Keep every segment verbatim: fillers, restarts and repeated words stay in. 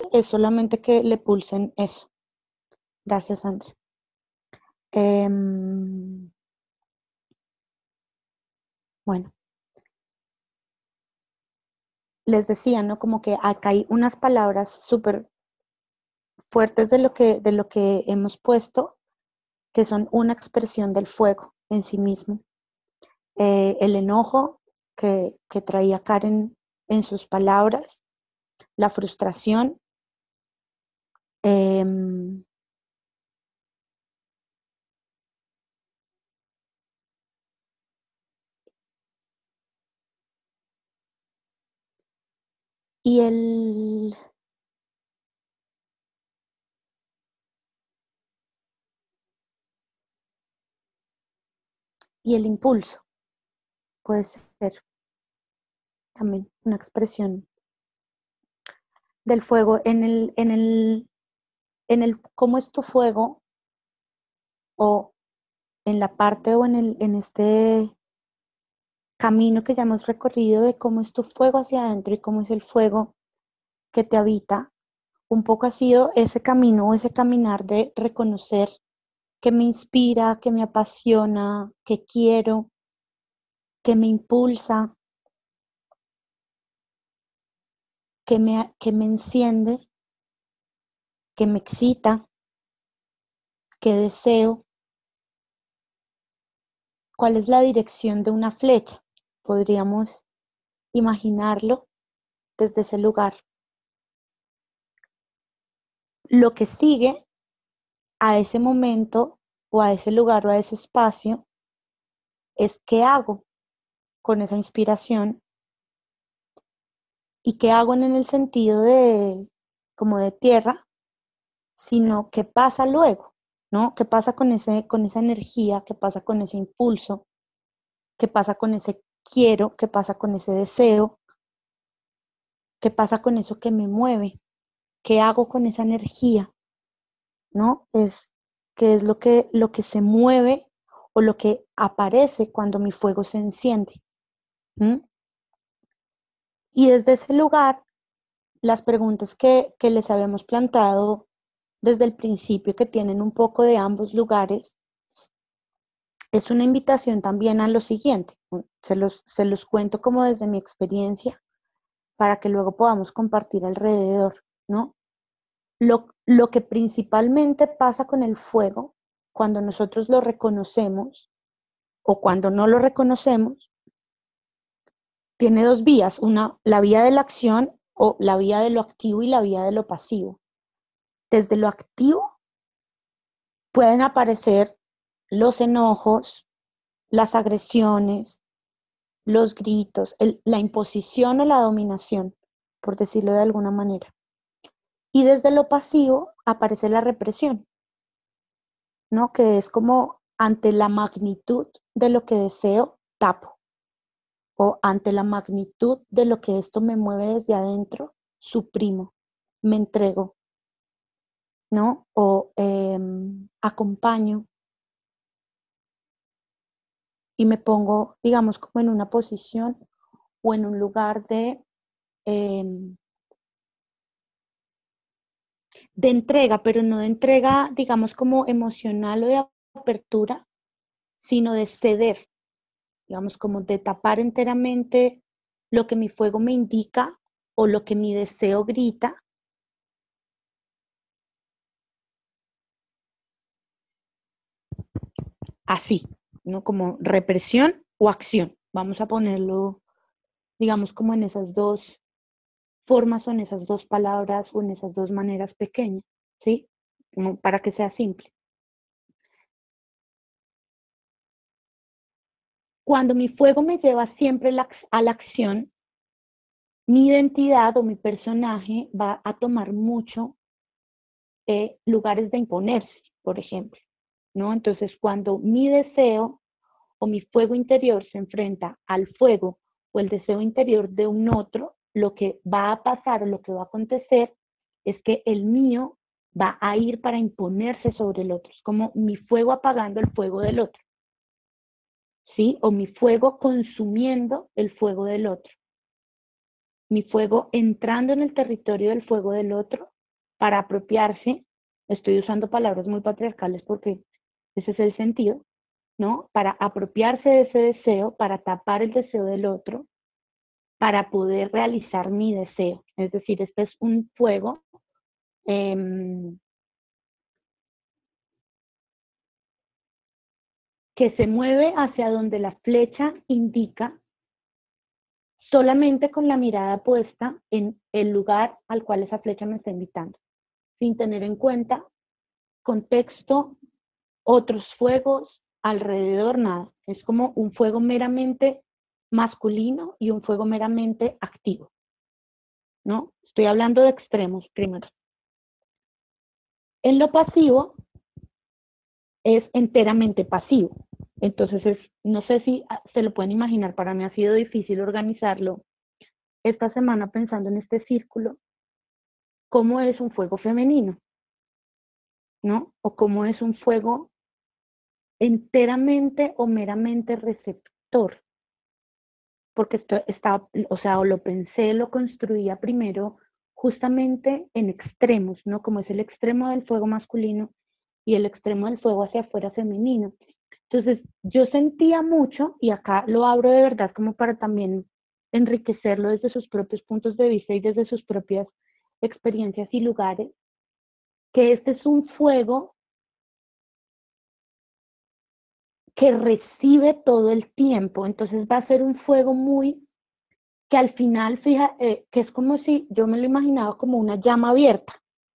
es solamente que le pulsen eso. Gracias, André. Eh, bueno, les decía, ¿no? Como que acá hay unas palabras súper fuertes de lo que, de lo que hemos puesto, que son una expresión del fuego en sí mismo. Eh, el enojo que, que traía Karen en sus palabras, la frustración, eh, y el, y el impulso puede ser también una expresión del fuego en el, en el, en el cómo es tu fuego, o en la parte o en, el, en este camino que ya hemos recorrido de cómo es tu fuego hacia adentro y cómo es el fuego que te habita. Un poco ha sido ese camino o ese caminar de reconocer que me inspira, que me apasiona, que quiero, que me impulsa, que me, que me enciende, que me excita, que deseo. ¿Cuál es la dirección de una flecha? Podríamos imaginarlo desde ese lugar. Lo que sigue a ese momento o a ese lugar o a ese espacio es qué hago con esa inspiración y qué hago en el sentido de como de tierra, sino qué pasa luego, ¿no? ¿Qué pasa con, ese, con esa energía? ¿Qué pasa con ese impulso? ¿Qué pasa con ese quiero? ¿Qué pasa con ese deseo? ¿Qué pasa con eso que me mueve? ¿Qué hago con esa energía? ¿No? Es qué es lo que, lo que se mueve o lo que aparece cuando mi fuego se enciende. ¿Mm? Y desde ese lugar, las preguntas que, que les habíamos plantado desde el principio, que tienen un poco de ambos lugares, es una invitación también a lo siguiente. Se los, se los cuento como desde mi experiencia para que luego podamos compartir alrededor, ¿no? Lo, lo que principalmente pasa con el fuego, cuando nosotros lo reconocemos o cuando no lo reconocemos, tiene dos vías, una, la vía de la acción o la vía de lo activo y la vía de lo pasivo. Desde lo activo pueden aparecer los enojos, las agresiones, los gritos, el, la imposición o la dominación, por decirlo de alguna manera. Y desde lo pasivo aparece la represión, ¿no? Que es como ante la magnitud de lo que deseo, tapo. O ante la magnitud de lo que esto me mueve desde adentro, suprimo, me entrego, ¿no? O eh, acompaño y me pongo, digamos, como en una posición o en un lugar de, eh, de entrega, pero no de entrega, digamos, como emocional o de apertura, sino de ceder, digamos, como de tapar enteramente lo que mi fuego me indica o lo que mi deseo grita. Así, ¿no? Como represión o acción. Vamos a ponerlo, digamos, como en esas dos formas o en esas dos palabras o en esas dos maneras pequeñas, ¿sí? Como para que sea simple. Cuando mi fuego me lleva siempre la, a la acción, mi identidad o mi personaje va a tomar mucho eh, lugares de imponerse, por ejemplo, ¿no? Entonces, cuando mi deseo o mi fuego interior se enfrenta al fuego o el deseo interior de un otro, lo que va a pasar o lo que va a acontecer es que el mío va a ir para imponerse sobre el otro. Es como mi fuego apagando el fuego del otro, ¿sí? O mi fuego consumiendo el fuego del otro. Mi fuego entrando en el territorio del fuego del otro para apropiarse, estoy usando palabras muy patriarcales porque ese es el sentido, ¿no? Para apropiarse de ese deseo, para tapar el deseo del otro, para poder realizar mi deseo. Es decir, este es un fuego eh, que se mueve hacia donde la flecha indica solamente con la mirada puesta en el lugar al cual esa flecha me está invitando, sin tener en cuenta contexto, otros fuegos, alrededor, nada. Es como un fuego meramente masculino y un fuego meramente activo, ¿no? Estoy hablando de extremos primero. En lo pasivo es enteramente pasivo. Entonces, es, no sé si se lo pueden imaginar, para mí ha sido difícil organizarlo esta semana pensando en este círculo, cómo es un fuego femenino, ¿no? O cómo es un fuego enteramente o meramente receptor. Porque esto está, o sea, o lo pensé, lo construía primero justamente en extremos, ¿no? Como es el extremo del fuego masculino y el extremo del fuego hacia afuera femenino. Entonces, yo sentía mucho, y acá lo abro de verdad como para también enriquecerlo desde sus propios puntos de vista y desde sus propias experiencias y lugares, que este es un fuego que recibe todo el tiempo. Entonces va a ser un fuego muy que al final, fija, eh, que es como si yo me lo imaginaba como una llama abierta,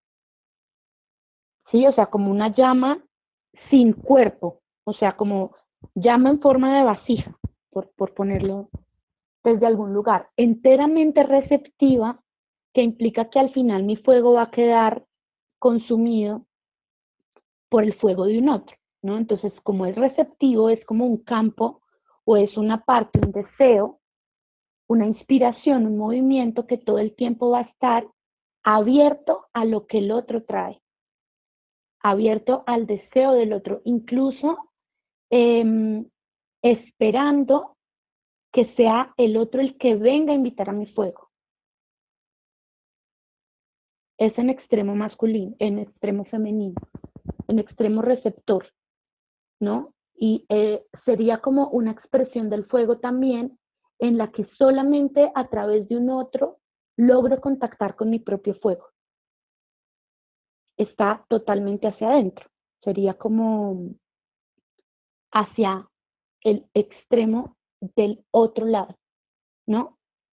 ¿sí? O sea, como una llama sin cuerpo, o sea, como llama en forma de vasija, por, por ponerlo desde algún lugar, enteramente receptiva, que implica que al final mi fuego va a quedar consumido por el fuego de un otro, ¿no? Entonces, como es receptivo, es como un campo o es una parte, un deseo, una inspiración, un movimiento que todo el tiempo va a estar abierto a lo que el otro trae, abierto al deseo del otro, incluso eh, esperando que sea el otro el que venga a invitar a mi fuego. Es en extremo masculino, en extremo femenino, en extremo receptor, ¿no? Y eh, sería como una expresión del fuego también en la que solamente a través de un otro logro contactar con mi propio fuego. Está totalmente hacia adentro. Sería como hacia el extremo del otro lado, ¿no?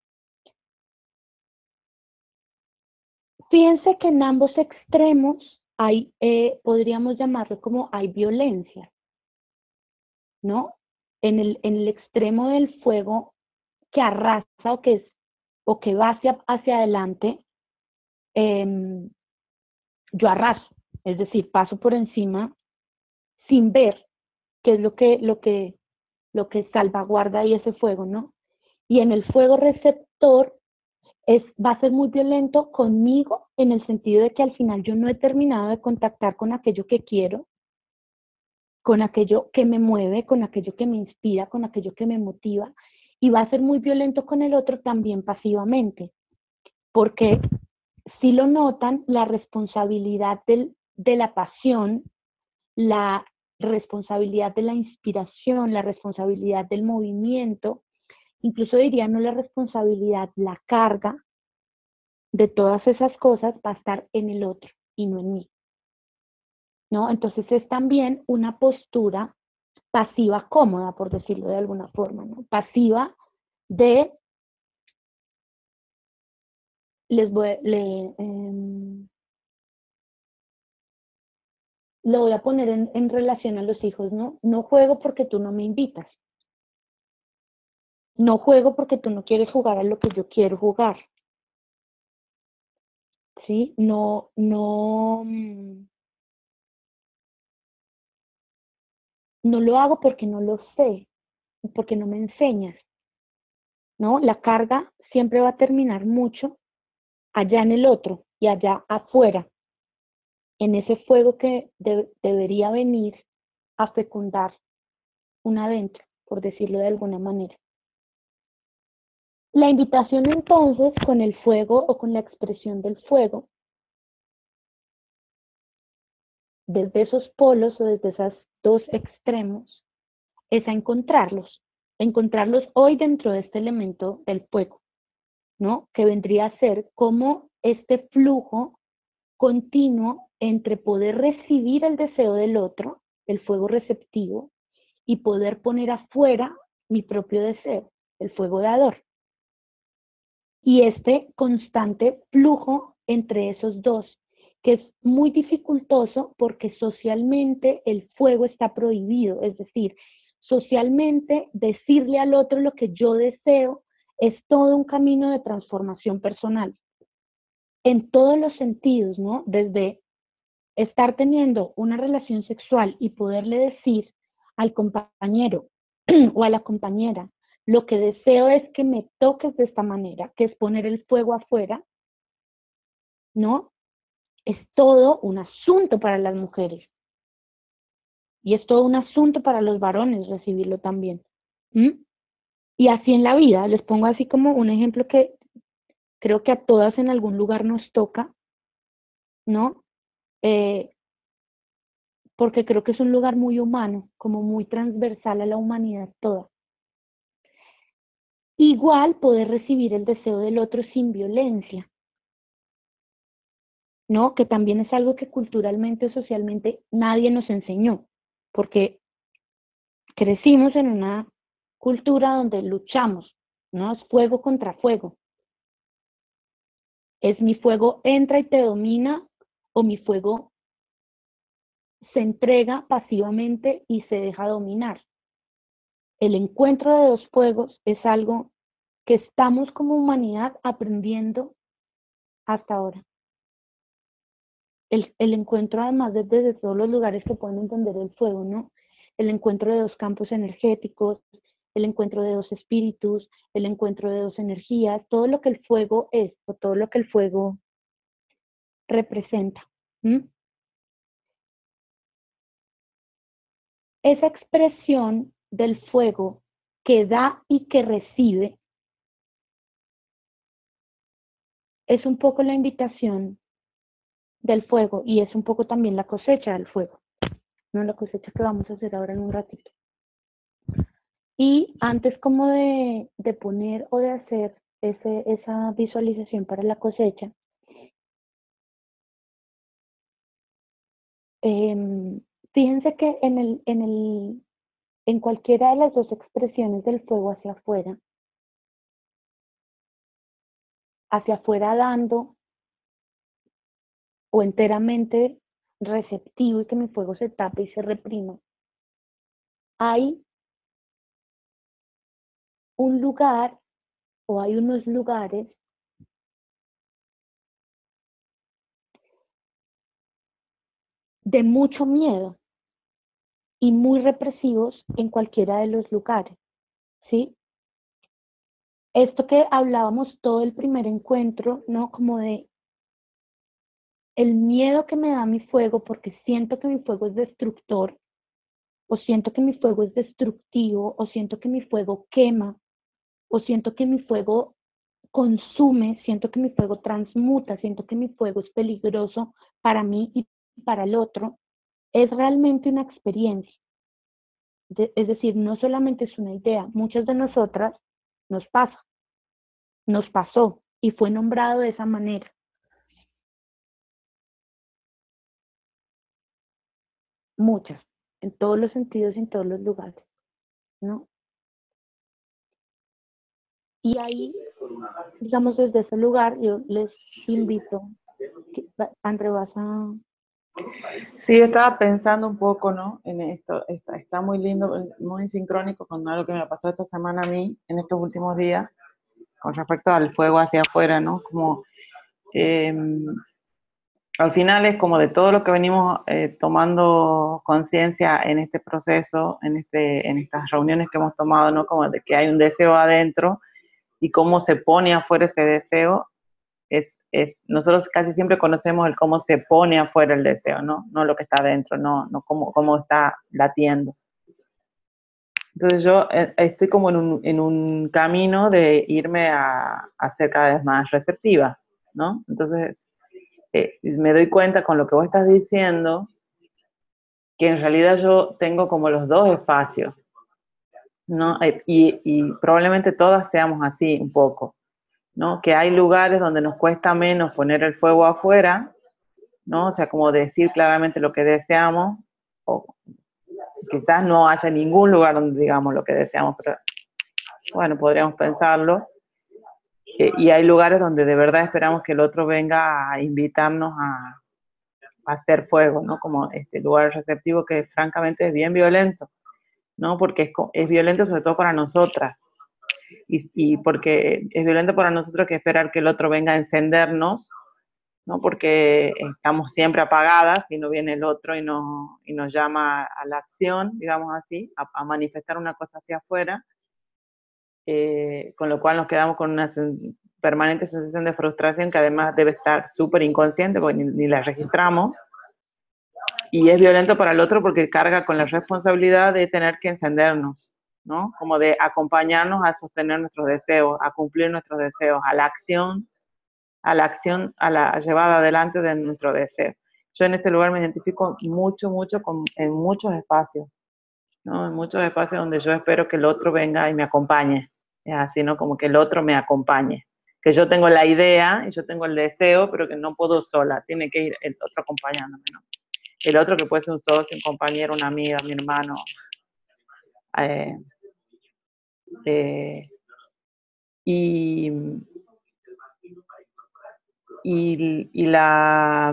Fíjense que en ambos extremos hay, eh, podríamos llamarlo como hay violencia, ¿no? En el, en el extremo del fuego que arrasa o que, es, o que va hacia, hacia adelante, eh, yo arraso, es decir, paso por encima sin ver qué es lo que, lo que, lo que salvaguarda ahí ese fuego, ¿no? Y en el fuego receptor es, va a ser muy violento conmigo en el sentido de que al final yo no he terminado de contactar con aquello que quiero, con aquello que me mueve, con aquello que me inspira, con aquello que me motiva, y va a ser muy violento con el otro también pasivamente, porque si lo notan, la responsabilidad del, de la pasión, la responsabilidad de la inspiración, la responsabilidad del movimiento, incluso diría no la responsabilidad, la carga de todas esas cosas va a estar en el otro y no en mí, ¿no? Entonces es también una postura pasiva cómoda, por decirlo de alguna forma, ¿no? Pasiva de, les voy, le, eh, lo voy a poner en, en relación a los hijos, ¿no? No juego porque tú no me invitas. No juego porque tú no quieres jugar a lo que yo quiero jugar. ¿Sí? No, no, mm, no lo hago porque no lo sé, porque no me enseñas, ¿no? La carga siempre va a terminar mucho allá en el otro y allá afuera, en ese fuego que de, debería venir a fecundar un adentro, por decirlo de alguna manera. La invitación entonces con el fuego o con la expresión del fuego desde esos polos o desde esos dos extremos es a encontrarlos, encontrarlos hoy dentro de este elemento del fuego, ¿no? Que vendría a ser como este flujo continuo entre poder recibir el deseo del otro, el fuego receptivo, y poder poner afuera mi propio deseo, el fuego dador. Y este constante flujo entre esos dos, que es muy dificultoso porque socialmente el fuego está prohibido, es decir, socialmente decirle al otro lo que yo deseo es todo un camino de transformación personal, en todos los sentidos, ¿no? Desde estar teniendo una relación sexual y poderle decir al compañero o a la compañera, lo que deseo es que me toques de esta manera, que es poner el fuego afuera, ¿no? Es todo un asunto para las mujeres. Y es todo un asunto para los varones recibirlo también. ¿Mm? Y así en la vida, les pongo así como un ejemplo que creo que a todas en algún lugar nos toca, ¿no? Eh, porque creo que es un lugar muy humano, como muy transversal a la humanidad toda. Igual poder recibir el deseo del otro sin violencia, ¿no? Que también es algo que culturalmente o socialmente nadie nos enseñó, porque crecimos en una cultura donde luchamos, ¿no? Es fuego contra fuego. Es mi fuego entra y te domina, o mi fuego se entrega pasivamente y se deja dominar. El encuentro de dos fuegos es algo que estamos como humanidad aprendiendo hasta ahora. El, el encuentro además desde, desde todos los lugares que pueden entender el fuego, ¿no? El encuentro de dos campos energéticos, el encuentro de dos espíritus, el encuentro de dos energías, todo lo que el fuego es, o todo lo que el fuego representa. ¿Mm? Esa expresión del fuego que da y que recibe es un poco la invitación del fuego y es un poco también la cosecha del fuego, ¿no? La cosecha que vamos a hacer ahora en un ratito. Y antes como de, de poner o de hacer ese, esa visualización para la cosecha, eh, fíjense que en, el, en, el, en cualquiera de las dos expresiones del fuego hacia afuera, hacia afuera dando o enteramente receptivo y que mi fuego se tape y se reprima, hay un lugar o hay unos lugares de mucho miedo y muy represivos en cualquiera de los lugares, ¿sí? Esto que hablábamos todo el primer encuentro, ¿no? Como de el miedo que me da mi fuego porque siento que mi fuego es destructor, o siento que mi fuego es destructivo, o siento que mi fuego quema, o siento que mi fuego consume, siento que mi fuego transmuta, siento que mi fuego es peligroso para mí y para el otro, es realmente una experiencia. De, es decir, no solamente es una idea, muchas de nosotras nos pasa, nos pasó y fue nombrado de esa manera. Muchas, en todos los sentidos y en todos los lugares, ¿no? Y ahí, digamos, desde ese lugar, yo les invito, que, André, vas a... Sí, estaba pensando un poco, ¿no? En esto, está, está muy lindo, muy sincrónico con algo que me pasó esta semana a mí, en estos últimos días, con respecto al fuego hacia afuera, ¿no? Como, eh, al final es como de todo lo que venimos eh, tomando conciencia en este proceso, en, este, en estas reuniones que hemos tomado, ¿no? Como de que hay un deseo adentro y cómo se pone afuera ese deseo. Es, es, nosotros casi siempre conocemos el cómo se pone afuera el deseo, ¿no? No lo que está adentro, no, no cómo, cómo está latiendo. Entonces yo eh, estoy como en un, en un camino de irme a, a ser cada vez más receptiva, ¿no? Entonces eh, me doy cuenta con lo que vos estás diciendo que en realidad yo tengo como los dos espacios, ¿no? Y, y probablemente todas seamos así un poco, ¿no? Que hay lugares donde nos cuesta menos poner el fuego afuera, ¿no? O sea, como decir claramente lo que deseamos, o quizás no haya ningún lugar donde digamos lo que deseamos, pero bueno, podríamos pensarlo. Eh, y hay lugares donde de verdad esperamos que el otro venga a invitarnos a, a hacer fuego, ¿no? Como este lugar receptivo que francamente es bien violento, ¿no? Porque es, es violento sobre todo para nosotras. Y, y porque es violento para nosotros que esperar que el otro venga a encendernos, ¿no? Porque estamos siempre apagadas y no viene el otro y, no, y nos llama a la acción, digamos así, a, a manifestar una cosa hacia afuera, eh, con lo cual nos quedamos con una sen permanente sensación de frustración que además debe estar súper inconsciente porque ni, ni la registramos. Y es violento para el otro porque carga con la responsabilidad de tener que encendernos, ¿no? Como de acompañarnos a sostener nuestros deseos, a cumplir nuestros deseos, a la acción, a la acción, a la llevada adelante de nuestro deseo. Yo en ese lugar me identifico mucho, mucho con, en muchos espacios, ¿no? En muchos espacios donde yo espero que el otro venga y me acompañe, es así, ¿no? Como que el otro me acompañe. Que yo tengo la idea y yo tengo el deseo, pero que no puedo sola, tiene que ir el otro acompañándome, ¿no? El otro que puede ser un socio, un compañero, una amiga, mi hermano. Eh, eh, y, y, y la...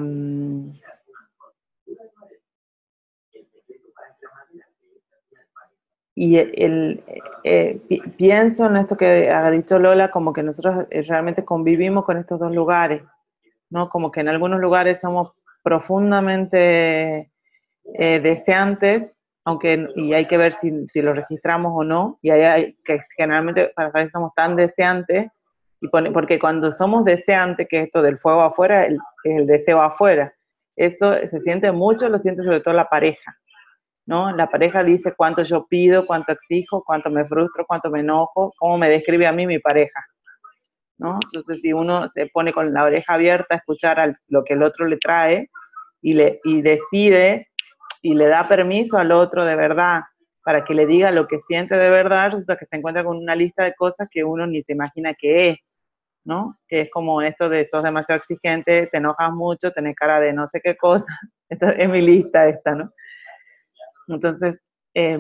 Y el, el eh, pienso en esto que ha dicho Lola, como que nosotros realmente convivimos con estos dos lugares, ¿no? Como que en algunos lugares somos profundamente eh, deseantes, aunque, y hay que ver si, si lo registramos o no, y hay, hay que generalmente para veces somos tan deseantes, y pone, porque cuando somos deseantes, que esto del fuego afuera, el, es el deseo afuera, eso se siente mucho, lo siente sobre todo la pareja, ¿no? La pareja dice cuánto yo pido, cuánto exijo, cuánto me frustro, cuánto me enojo, cómo me describe a mí mi pareja, ¿no? Entonces, si uno se pone con la oreja abierta a escuchar al, lo que el otro le trae y, le, y decide y le da permiso al otro de verdad para que le diga lo que siente de verdad, resulta que se encuentra con una lista de cosas que uno ni se imagina que es, ¿no? Que es como esto de sos demasiado exigente, te enojas mucho, tenés cara de no sé qué cosa. Esta es mi lista esta, ¿no? Entonces, eh,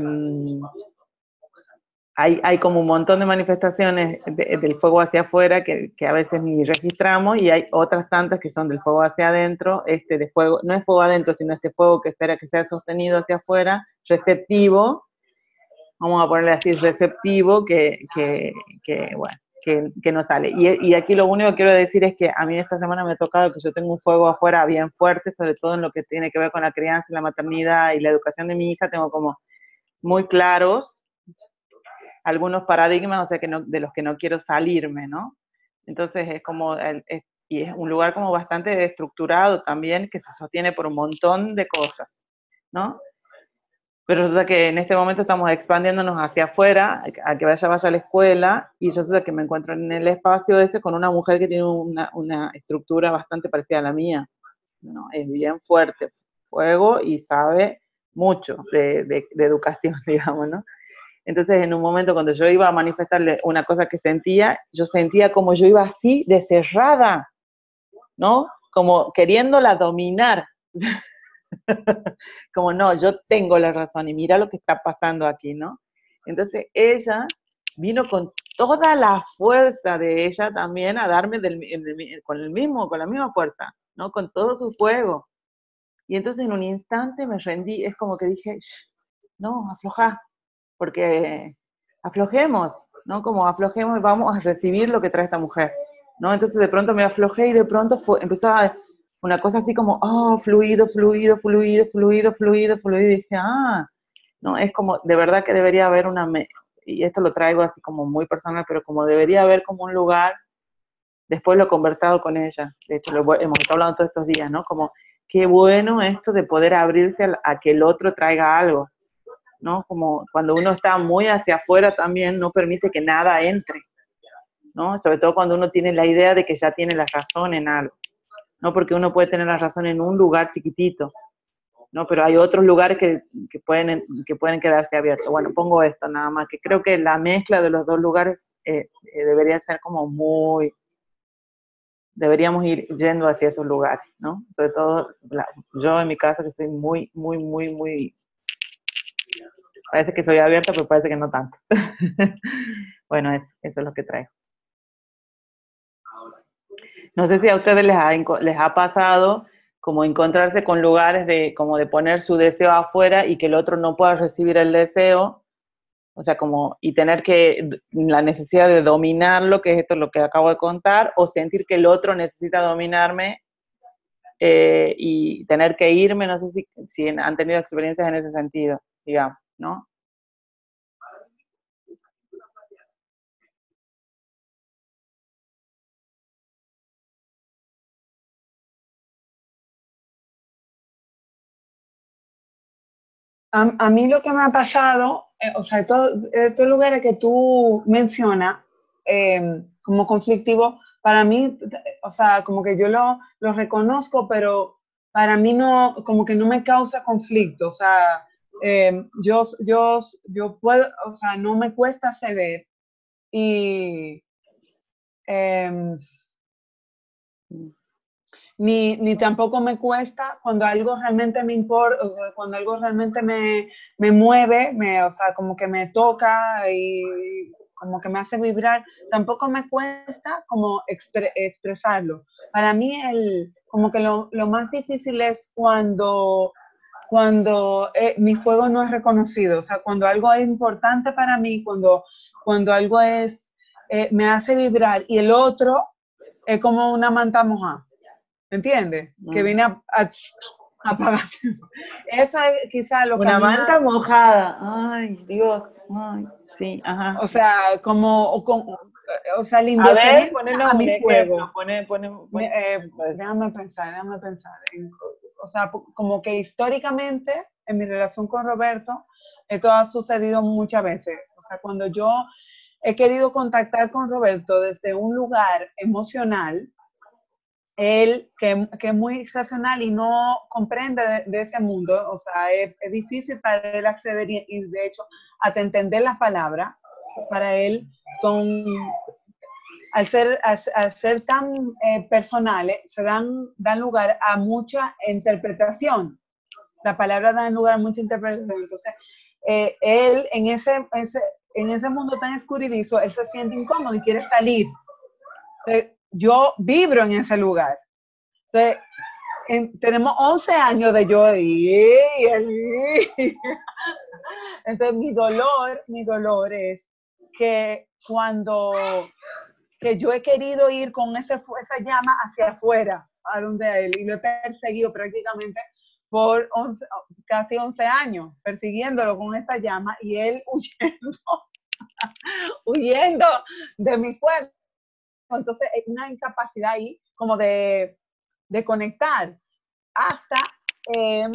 hay, hay como un montón de manifestaciones de, del fuego hacia afuera que, que a veces ni registramos, y hay otras tantas que son del fuego hacia adentro, este de fuego, no es fuego adentro, sino este fuego que espera que sea sostenido hacia afuera, receptivo, vamos a ponerle así, receptivo, que, que, que bueno, que, que no sale. Y, y aquí lo único que quiero decir es que a mí esta semana me ha tocado que yo tengo un fuego afuera bien fuerte, sobre todo en lo que tiene que ver con la crianza, la maternidad y la educación de mi hija, tengo como muy claros algunos paradigmas, o sea, que no, de los que no quiero salirme, ¿no? Entonces es como, el, es, y es un lugar como bastante estructurado también, que se sostiene por un montón de cosas, ¿no? Pero resulta que en este momento estamos expandiéndonos hacia afuera, a que vaya, vaya a la escuela, y resulta que me encuentro en el espacio ese con una mujer que tiene una, una estructura bastante parecida a la mía, ¿no? Es bien fuerte, fuego, y sabe mucho de, de, de educación, digamos, ¿no? Entonces, en un momento cuando yo iba a manifestarle una cosa que sentía, yo sentía como yo iba así, de cerrada, ¿no? Como queriéndola dominar. Como, no, yo tengo la razón y mira lo que está pasando aquí, ¿no? Entonces, ella vino con toda la fuerza de ella también a darme del, del, con el mismo, con la misma fuerza, ¿no? Con todo su fuego. Y entonces en un instante me rendí, es como que dije, no, aflojá, porque aflojemos, ¿no? Como aflojemos y vamos a recibir lo que trae esta mujer, ¿no? Entonces de pronto me aflojé y de pronto fue, empezó a, una cosa así como, oh, fluido, fluido, fluido, fluido, fluido, fluido, y dije, ah, no, es como, de verdad que debería haber una, y esto lo traigo así como muy personal, pero como debería haber como un lugar, después lo he conversado con ella, de hecho lo hemos estado hablando todos estos días, ¿no? Como, qué bueno esto de poder abrirse a, a que el otro traiga algo, ¿no? Como cuando uno está muy hacia afuera también no permite que nada entre, ¿no? Sobre todo cuando uno tiene la idea de que ya tiene la razón en algo, ¿no? Porque uno puede tener la razón en un lugar chiquitito, ¿no? Pero hay otros lugares que, que, pueden, que pueden quedarse abiertos. Bueno, pongo esto nada más, que creo que la mezcla de los dos lugares eh, eh, debería ser como muy, deberíamos ir yendo hacia esos lugares, ¿no? Sobre todo la, yo en mi caso que soy muy, muy, muy, muy, parece que soy abierta, pero parece que no tanto. Bueno, eso, eso es lo que traigo. No sé si a ustedes les ha, les ha pasado como encontrarse con lugares de, como de poner su deseo afuera y que el otro no pueda recibir el deseo, o sea, como, y tener que, la necesidad de dominarlo, que es esto lo que acabo de contar, o sentir que el otro necesita dominarme eh, y tener que irme, no sé si, si han tenido experiencias en ese sentido, digamos, ¿no? A, a mí lo que me ha pasado, eh, o sea, todo, estos lugares que tú mencionas eh, como conflictivo, para mí, o sea, como que yo lo, lo reconozco, pero para mí no, como que no me causa conflicto, o sea, eh, yo, yo, yo puedo, o sea, no me cuesta ceder y eh, Ni, ni tampoco me cuesta cuando algo realmente me importa, cuando algo realmente me, me mueve, me, o sea, como que me toca y como que me hace vibrar, tampoco me cuesta como expre, expresarlo. Para mí, el, como que lo, lo más difícil es cuando, cuando eh, mi fuego no es reconocido, o sea, cuando algo es importante para mí, cuando, cuando algo es, eh, me hace vibrar y el otro es como una manta mojada. ¿Entiendes? Mm. Que viene a, a, a apagar. Eso es quizá lo que Una a mí manta más, mojada. Ay, Dios. Ay, sí, ajá. O sea, como, o, con, o sea, la A ver, indiferencia ponenos a un mi ejemplo. fuego. Pone, pone, pone, Eh, déjame pensar, déjame pensar. O sea, como que históricamente, en mi relación con Roberto, esto ha sucedido muchas veces. O sea, cuando yo he querido contactar con Roberto desde un lugar emocional, él, que, que es muy racional y no comprende de, de ese mundo, o sea, es, es, difícil para él acceder y, y de hecho, hasta entender las palabras, para él son, al ser, al, al ser tan eh, personales, se dan, dan lugar a mucha interpretación. La palabra da lugar a mucha interpretación. Entonces, eh, él en ese, ese, en ese mundo tan escurridizo, él se siente incómodo y quiere salir. Entonces, yo vibro en ese lugar. Entonces, en, tenemos once años de yo y, y, entonces mi dolor, mi dolor es que cuando que yo he querido ir con ese, esa llama hacia afuera, a donde él, y lo he perseguido prácticamente por once, casi once años, persiguiéndolo con esa llama y él huyendo, huyendo de mi fuego. Entonces hay una incapacidad ahí como de, de conectar hasta, eh,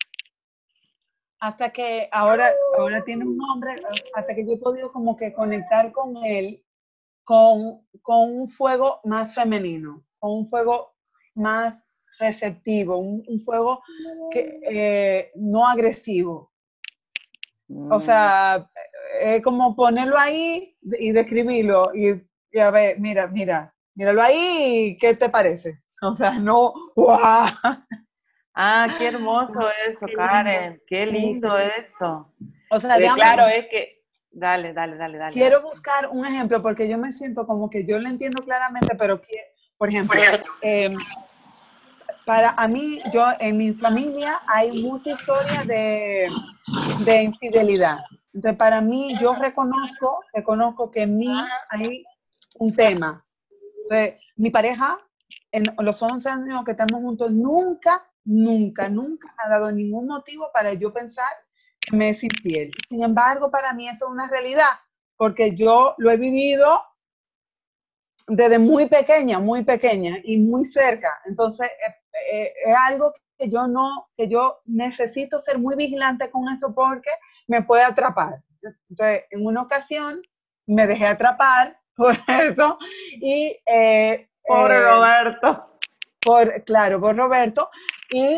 hasta que ahora, ahora tiene un nombre, hasta que yo he podido como que conectar con él con, con un fuego más femenino, con un fuego más receptivo, un, un fuego que, eh, no agresivo. O sea, es eh, como ponerlo ahí y describirlo y, y a ver, mira, mira, míralo ahí, ¿qué te parece? O sea, no, ¡wow! Ah, qué hermoso eso, qué Karen, qué lindo eso. O sea, Porque déjame, claro, es que, dale, dale, dale, dale. quiero dale. buscar un ejemplo porque yo me siento como que yo lo entiendo claramente, pero que, por ejemplo, eh, para a mí, yo en mi familia hay mucha historia de, de infidelidad. Entonces, para mí, yo reconozco, reconozco que en mí hay un tema. Entonces, mi pareja, en los once años que estamos juntos, nunca, nunca, nunca ha dado ningún motivo para yo pensar que me es infiel. Sin embargo, para mí eso es una realidad, porque yo lo he vivido desde muy pequeña, muy pequeña y muy cerca. Entonces, eh, eh, es algo que yo no, que yo necesito ser muy vigilante con eso porque me puede atrapar. Entonces, en una ocasión me dejé atrapar por eso y eh, Pobre eh, Roberto. por, claro, por Roberto y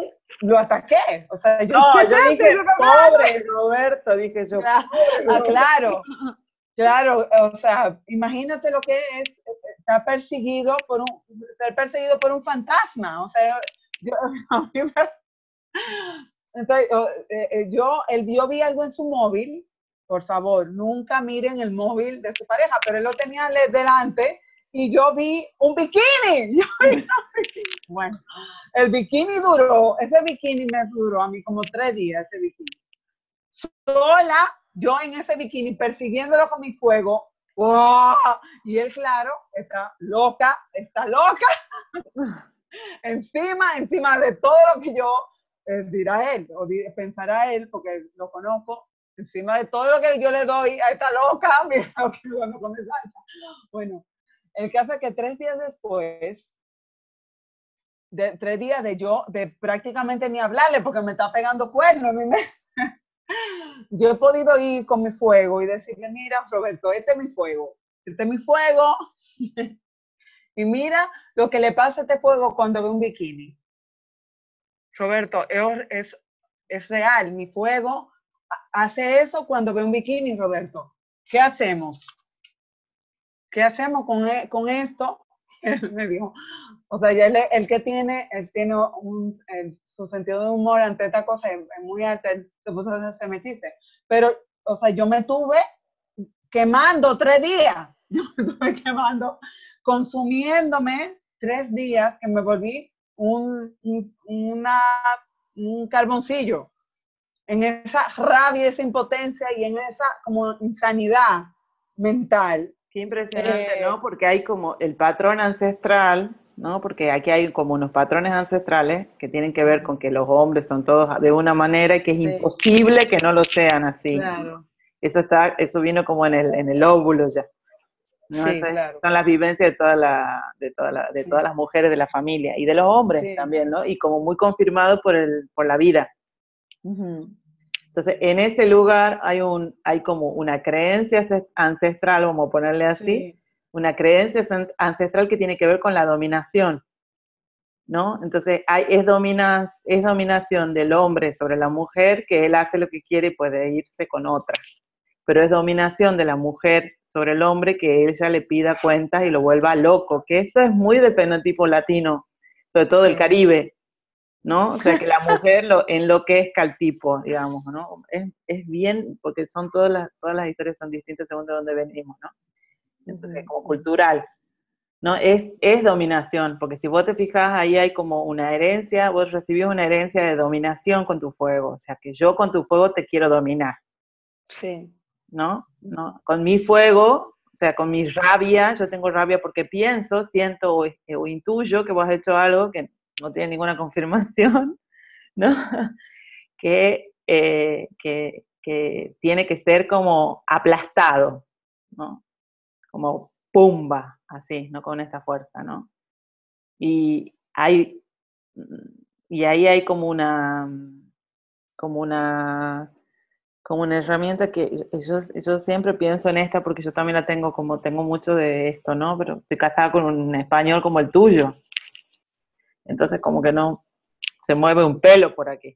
lo ataqué. O sea, yo, No, ¿qué yo es dije, esto? pobre Roberto, dije yo. Ah, Pobre ah, Roberto. claro, claro, o sea, imagínate lo que es estar perseguido por un, ser perseguido por un fantasma. O sea, yo, a mí me, entonces, eh, yo, él, yo vi algo en su móvil, por favor, nunca miren el móvil de su pareja, pero él lo tenía delante y yo vi un bikini. Yo vi un bikini. Bueno, el bikini duró, ese bikini me duró a mí como tres días, ese bikini. Sola, yo en ese bikini persiguiéndolo con mi fuego. ¡Wow! Y él, claro, está loca, está loca. encima, encima de todo lo que yo eh, dirá él, o di, pensará él, porque lo conozco, encima de todo lo que yo le doy a esta loca, mira lo que cuando come salsa. Bueno, el caso es que tres días después, de, tres días de yo, de prácticamente ni hablarle, porque me está pegando cuerno en mi mente, yo he podido ir con mi fuego y decirle, mira, Roberto, este es mi fuego, este es mi fuego, y mira lo que le pasa a este fuego cuando ve un bikini. Roberto, es, es, es real, mi fuego hace eso cuando ve un bikini, Roberto. ¿Qué hacemos? ¿Qué hacemos con, con esto? Él me dijo, o sea, ya él, el que tiene, él tiene un, el, su sentido de humor ante esta cosa es, es muy alto, se puso a se metiste. Pero, o sea, yo me tuve quemando tres días. Yo me estuve quemando, consumiéndome tres días que me volví un, un, una, un carboncillo en esa rabia, esa impotencia y en esa como insanidad mental. Qué impresionante, eh, ¿no? Porque hay como el patrón ancestral, ¿no? Porque aquí hay como unos patrones ancestrales que tienen que ver con que los hombres son todos de una manera y que es sí. imposible que no lo sean así. Claro. Eso está, eso vino como en el, en el óvulo ya. ¿No? Sí, Eso es, claro. Son las vivencias de, toda la, de, toda la, de sí. todas las mujeres de la familia y de los hombres sí. también, ¿no? Y como muy confirmado por, el, por la vida. Uh-huh. Entonces, en ese lugar hay, un, hay como una creencia ancestral, vamos a ponerle así, sí. una creencia ancestral que tiene que ver con la dominación, ¿no? Entonces, hay, es, domina, es dominación del hombre sobre la mujer, que él hace lo que quiere y puede irse con otra. Pero es dominación de la mujer sobre el hombre que ella le pida cuentas y lo vuelva loco, que esto es muy de fenotipo latino, sobre todo del Caribe, ¿no? O sea, que la mujer lo enloquezca al tipo, digamos, ¿no? Es, es bien, porque son todas las, todas las historias son distintas según de dónde venimos, ¿no? Entonces, como cultural, ¿no? Es, es dominación, porque si vos te fijas, ahí hay como una herencia, vos recibís una herencia de dominación con tu fuego, o sea, que yo con tu fuego te quiero dominar. Sí. ¿No? ¿No? Con mi fuego, o sea, con mi rabia, yo tengo rabia porque pienso, siento o, o intuyo que vos has hecho algo que no tiene ninguna confirmación, ¿no? que, eh, que, que tiene que ser como aplastado, ¿no? Como pumba, así, ¿no? Con esta fuerza, ¿no? Y hay, y ahí hay como una, como una, como una herramienta que yo, yo siempre pienso en esta porque yo también la tengo, como tengo mucho de esto, ¿no? Pero estoy casada con un español como el tuyo. Entonces como que no se mueve un pelo por aquí.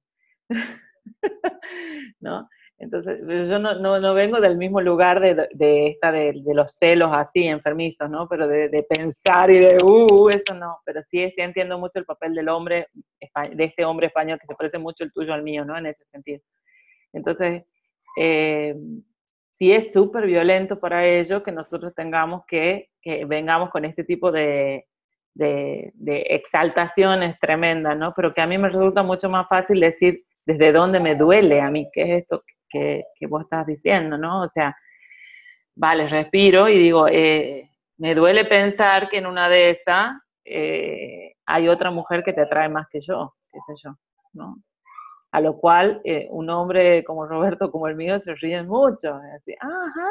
¿No? Entonces yo no, no, no vengo del mismo lugar de, de esta de, de los celos así enfermizos, ¿no? Pero de, de pensar y de uh, eso no, pero sí, sí entiendo mucho el papel del hombre, de este hombre español que se parece mucho el tuyo al mío, ¿no? En ese sentido. Entonces, eh, sí es súper violento para ellos que nosotros tengamos que, que vengamos con este tipo de, de, de exaltaciones tremendas, ¿no? Pero que a mí me resulta mucho más fácil decir desde dónde me duele a mí, qué es esto que, que vos estás diciendo, ¿no? O sea, vale, respiro y digo, eh, me duele pensar que en una de esas eh, hay otra mujer que te atrae más que yo, qué sé yo, ¿no? A lo cual eh, un hombre como Roberto, como el mío, se ríen mucho, así, ajá,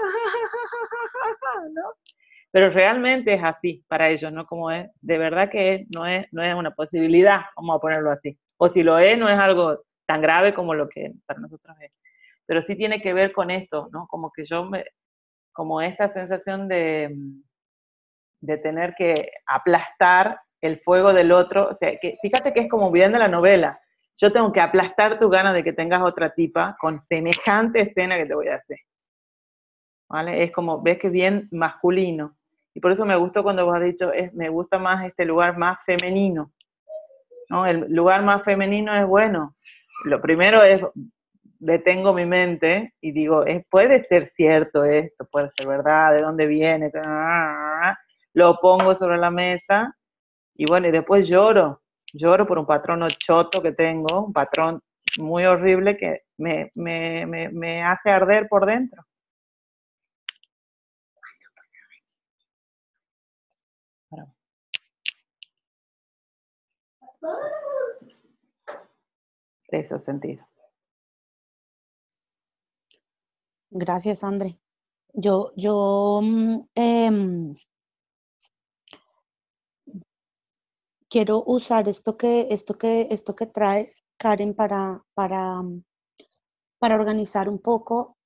¿no? Pero realmente es así para ellos, ¿no? Como es, de verdad que es, no, es, no es una posibilidad, vamos a ponerlo así. O si lo es, no es algo tan grave como lo que para nosotros es. Pero sí tiene que ver con esto, ¿no? Como que yo, me, como esta sensación de, de tener que aplastar el fuego del otro, o sea, que fíjate que es como viendo la novela, yo tengo que aplastar tu ganas de que tengas otra tipa con semejante escena que te voy a hacer. ¿Vale? Es como, ves que es bien masculino. Y por eso me gustó cuando vos has dicho, es, me gusta más este lugar más femenino, ¿no? El lugar más femenino es bueno. Lo primero es, detengo mi mente y digo, es, puede ser cierto esto, puede ser verdad, de dónde viene, lo pongo sobre la mesa y bueno, y después lloro, lloro por un patrón choto que tengo, un patrón muy horrible que me, me, me, me hace arder por dentro. Eso sentido. Gracias, André. Yo, yo eh, quiero usar esto que, esto que, esto que trae Karen para, para, para organizar un poco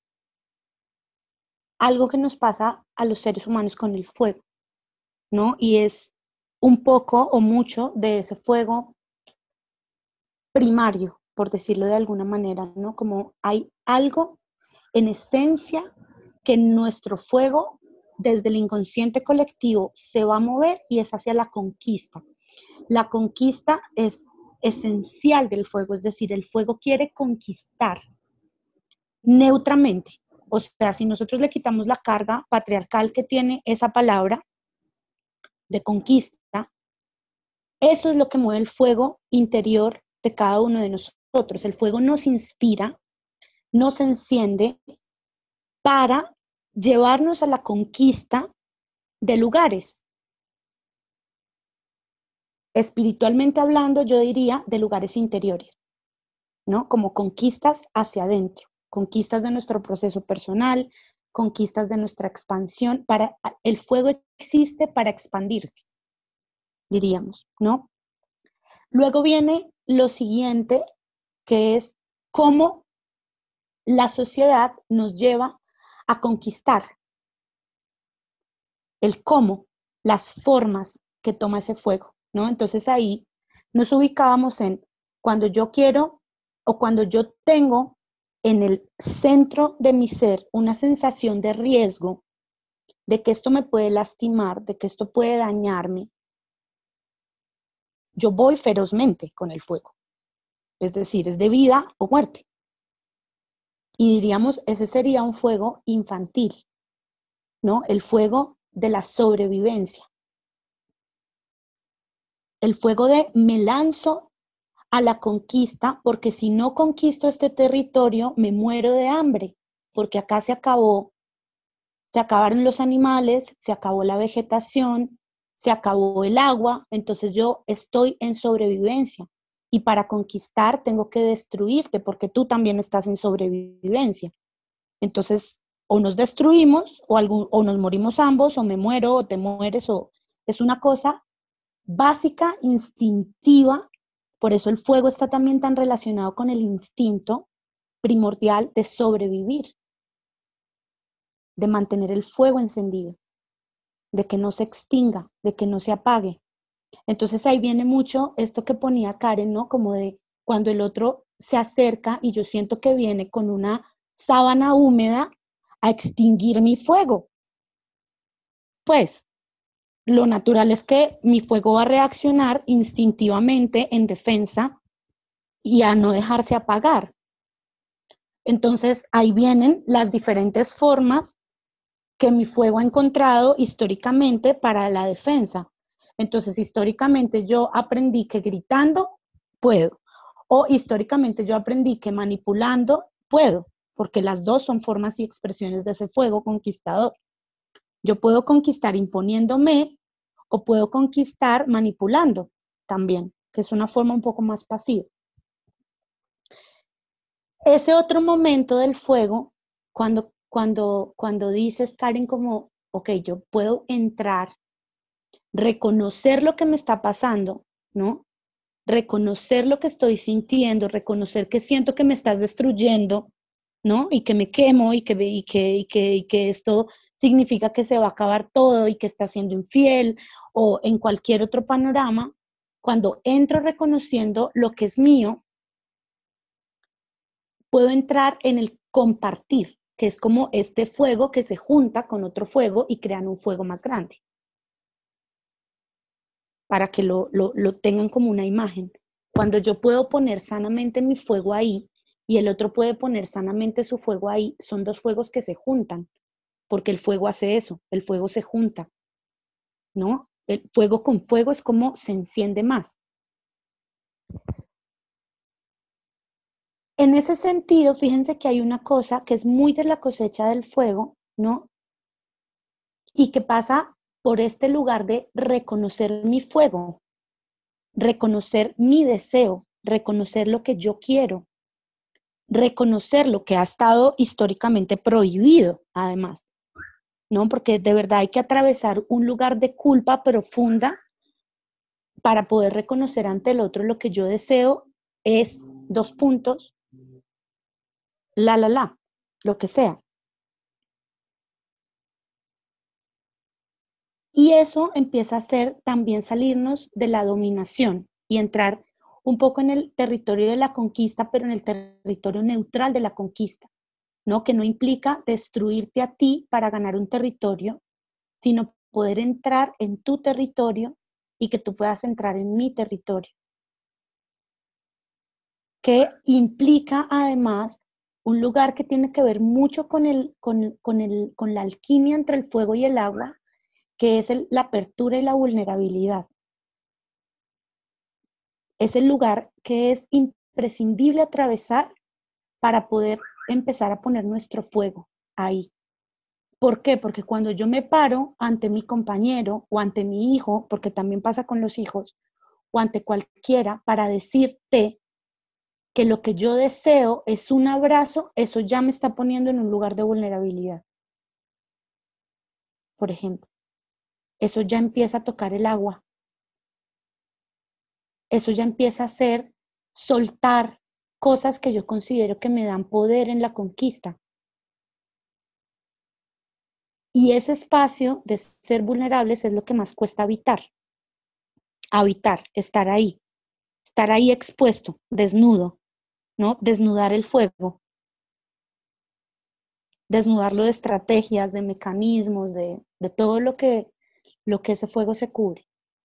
algo que nos pasa a los seres humanos con el fuego, ¿no? Y es un poco o mucho de ese fuego primario, por decirlo de alguna manera, ¿no? Como hay algo en esencia que nuestro fuego desde el inconsciente colectivo se va a mover y es hacia la conquista. La conquista es esencial del fuego, es decir, el fuego quiere conquistar neutramente. O sea, si nosotros le quitamos la carga patriarcal que tiene esa palabra de conquista, eso es lo que mueve el fuego interior de cada uno de nosotros. El fuego nos inspira, nos enciende para llevarnos a la conquista de lugares. Espiritualmente hablando, yo diría de lugares interiores, ¿no? Como conquistas hacia adentro, conquistas de nuestro proceso personal, conquistas de nuestra expansión. Para, el fuego existe para expandirse, diríamos, ¿no? Luego viene lo siguiente, que es cómo la sociedad nos lleva a conquistar. El cómo, las formas que toma ese fuego, ¿no? Entonces ahí nos ubicábamos en cuando yo quiero o cuando yo tengo en el centro de mi ser una sensación de riesgo, de que esto me puede lastimar, de que esto puede dañarme, yo voy ferozmente con el fuego. Es decir, es de vida o muerte. Y diríamos, ese sería un fuego infantil, ¿no? El fuego de la sobrevivencia. El fuego de me lanzo a la conquista, porque si no conquisto este territorio, me muero de hambre, porque acá se acabó, se acabaron los animales, se acabó la vegetación, se acabó el agua, entonces yo estoy en sobrevivencia. Y para conquistar tengo que destruirte, porque tú también estás en sobrevivencia. Entonces, o nos destruimos, o, algún, o nos morimos ambos, o me muero, o te mueres, o es una cosa básica, instintiva. Por eso el fuego está también tan relacionado con el instinto primordial de sobrevivir, de mantener el fuego encendido, de que no se extinga, de que no se apague. Entonces ahí viene mucho esto que ponía Karen, ¿no? Como de cuando el otro se acerca y yo siento que viene con una sábana húmeda a extinguir mi fuego. Pues lo natural es que mi fuego va a reaccionar instintivamente en defensa y a no dejarse apagar. Entonces ahí vienen las diferentes formas que mi fuego ha encontrado históricamente para la defensa. Entonces históricamente yo aprendí que gritando puedo, o históricamente yo aprendí que manipulando puedo, porque las dos son formas y expresiones de ese fuego conquistador. Yo puedo conquistar imponiéndome o puedo conquistar manipulando también, que es una forma un poco más pasiva. Ese otro momento del fuego, cuando, cuando, cuando dices, Karen, como, ok, yo puedo entrar, reconocer lo que me está pasando, ¿no? Reconocer lo que estoy sintiendo, reconocer que siento que me estás destruyendo, ¿no? Y que me quemo y que, y que, y que, y que esto significa que se va a acabar todo y que está siendo infiel o en cualquier otro panorama. Cuando entro reconociendo lo que es mío, puedo entrar en el compartir, que es como este fuego que se junta con otro fuego y crean un fuego más grande. Para que lo, lo, lo tengan como una imagen. Cuando yo puedo poner sanamente mi fuego ahí y el otro puede poner sanamente su fuego ahí, son dos fuegos que se juntan, porque el fuego hace eso, el fuego se junta, ¿no? El fuego con fuego es como se enciende más. En ese sentido, fíjense que hay una cosa que es muy de la cosecha del fuego, ¿no? Y que pasa por este lugar de reconocer mi fuego, reconocer mi deseo, reconocer lo que yo quiero, reconocer lo que ha estado históricamente prohibido, además, ¿no? Porque de verdad hay que atravesar un lugar de culpa profunda para poder reconocer ante el otro lo que yo deseo es, dos puntos, la, la, la, lo que sea. Y eso empieza a ser también salirnos de la dominación y entrar un poco en el territorio de la conquista, pero en el territorio neutral de la conquista, ¿no? Que no implica destruirte a ti para ganar un territorio, sino poder entrar en tu territorio y que tú puedas entrar en mi territorio. Que implica además un lugar que tiene que ver mucho con, el, con, con, el, con la alquimia entre el fuego y el agua, que es el, la apertura y la vulnerabilidad. Es el lugar que es imprescindible atravesar para poder empezar a poner nuestro fuego ahí. ¿Por qué? Porque cuando yo me paro ante mi compañero o ante mi hijo, porque también pasa con los hijos, o ante cualquiera, para decirte que lo que yo deseo es un abrazo, eso ya me está poniendo en un lugar de vulnerabilidad. Por ejemplo, eso ya empieza a tocar el agua. Eso ya empieza a ser soltar cosas que yo considero que me dan poder en la conquista. Y ese espacio de ser vulnerables es lo que más cuesta habitar. Habitar, estar ahí. Estar ahí expuesto, desnudo, ¿no? Desnudar el fuego. Desnudarlo de estrategias, de mecanismos, de, de todo lo que, lo que ese fuego se cubre.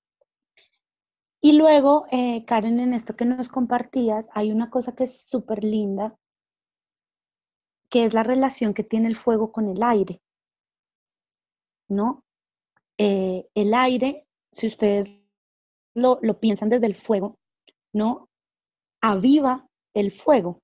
Y luego, eh, Karen, en esto que nos compartías, hay una cosa que es súper linda, que es la relación que tiene el fuego con el aire, ¿no? Eh, el aire, si ustedes lo, lo piensan desde el fuego, ¿no? Aviva el fuego.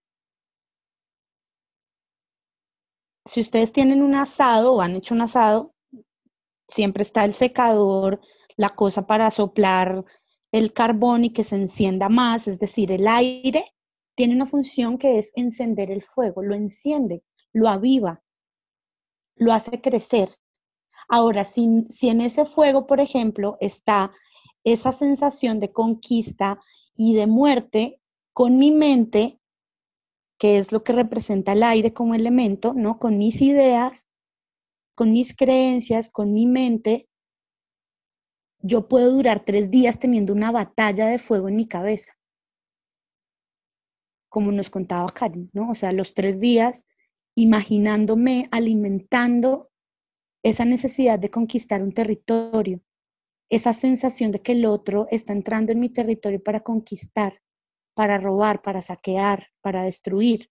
Si ustedes tienen un asado o han hecho un asado, siempre está el secador, la cosa para soplar el carbón y que se encienda más, es decir, el aire tiene una función que es encender el fuego, lo enciende, lo aviva, lo hace crecer. Ahora, si, si en ese fuego, por ejemplo, está esa sensación de conquista y de muerte, con mi mente, que es lo que representa el aire como elemento, ¿no? Con mis ideas, con mis creencias, con mi mente, yo puedo durar tres días teniendo una batalla de fuego en mi cabeza, como nos contaba Karen, ¿no? O sea, los tres días imaginándome, alimentando esa necesidad de conquistar un territorio, esa sensación de que el otro está entrando en mi territorio para conquistar, para robar, para saquear, para destruir.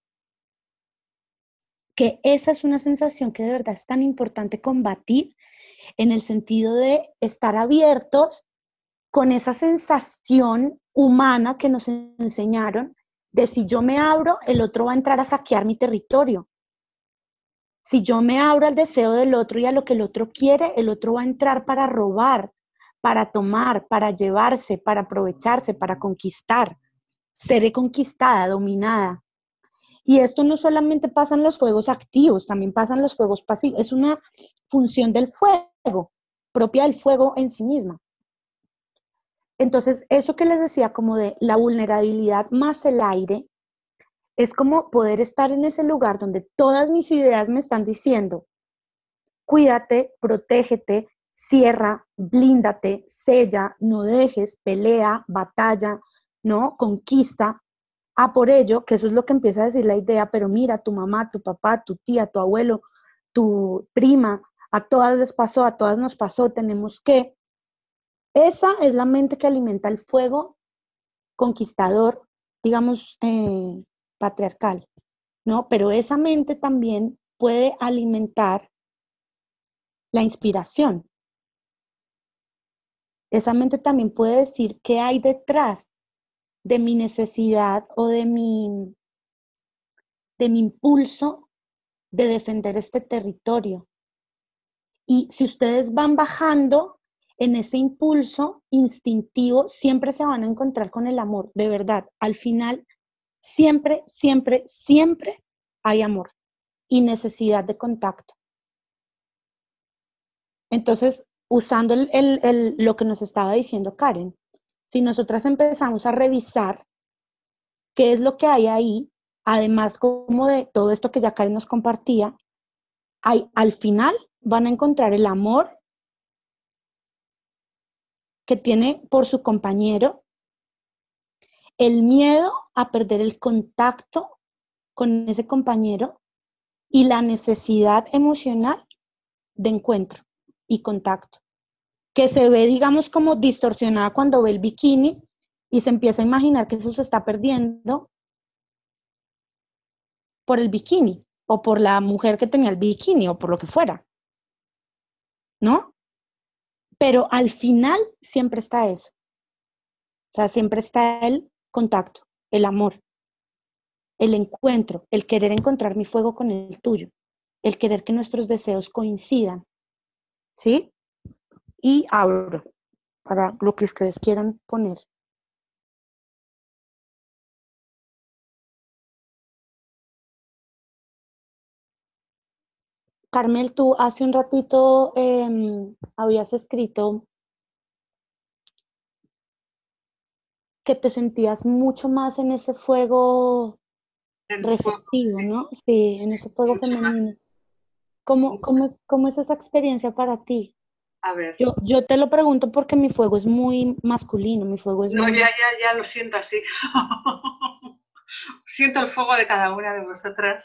Que esa es una sensación que de verdad es tan importante combatir en el sentido de estar abiertos con esa sensación humana que nos enseñaron de si yo me abro, el otro va a entrar a saquear mi territorio. Si yo me abro al deseo del otro y a lo que el otro quiere, el otro va a entrar para robar, para tomar, para llevarse, para aprovecharse, para conquistar. Seré conquistada, dominada. Y esto no solamente pasa en los fuegos activos, también pasa en los fuegos pasivos. Es una función del fuego, propia del fuego en sí misma. Entonces, eso que les decía como de la vulnerabilidad más el aire, es como poder estar en ese lugar donde todas mis ideas me están diciendo, cuídate, protégete, cierra, blíndate, sella, no dejes, pelea, batalla, ¿no? Conquista. A por ello, que eso es lo que empieza a decir la idea, pero mira, tu mamá, tu papá, tu tía, tu abuelo, tu prima, a todas les pasó, a todas nos pasó, tenemos que. Esa es la mente que alimenta el fuego conquistador, digamos, eh, patriarcal, ¿no? Pero esa mente también puede alimentar la inspiración. Esa mente también puede decir qué hay detrás de mi necesidad o de mi, de mi impulso de defender este territorio. Y si ustedes van bajando en ese impulso instintivo, siempre se van a encontrar con el amor, de verdad. Al final, siempre, siempre, siempre hay amor y necesidad de contacto. Entonces, usando el, el, el, lo que nos estaba diciendo Karen, si nosotras empezamos a revisar qué es lo que hay ahí, además como de todo esto que ya Karen nos compartía, hay, al final van a encontrar el amor que tiene por su compañero, el miedo a perder el contacto con ese compañero y la necesidad emocional de encuentro y contacto, que se ve, digamos, como distorsionada cuando ve el bikini y se empieza a imaginar que eso se está perdiendo por el bikini o por la mujer que tenía el bikini o por lo que fuera, ¿no? Pero al final siempre está eso. O sea, siempre está el contacto, el amor, el encuentro, el querer encontrar mi fuego con el tuyo, el querer que nuestros deseos coincidan, ¿sí? Y abro para lo que ustedes quieran poner. Carmel, tú hace un ratito eh, habías escrito que te sentías mucho más en ese fuego El receptivo, fuego, sí, ¿no? Sí, en ese fuego mucho femenino. más. ¿Cómo, cómo, es, ¿Cómo es esa experiencia para ti? A ver, Yo, yo te lo pregunto porque mi fuego es muy masculino, mi fuego es no, muy... ya, ya, ya lo siento así. Siento el fuego de cada una de vosotras.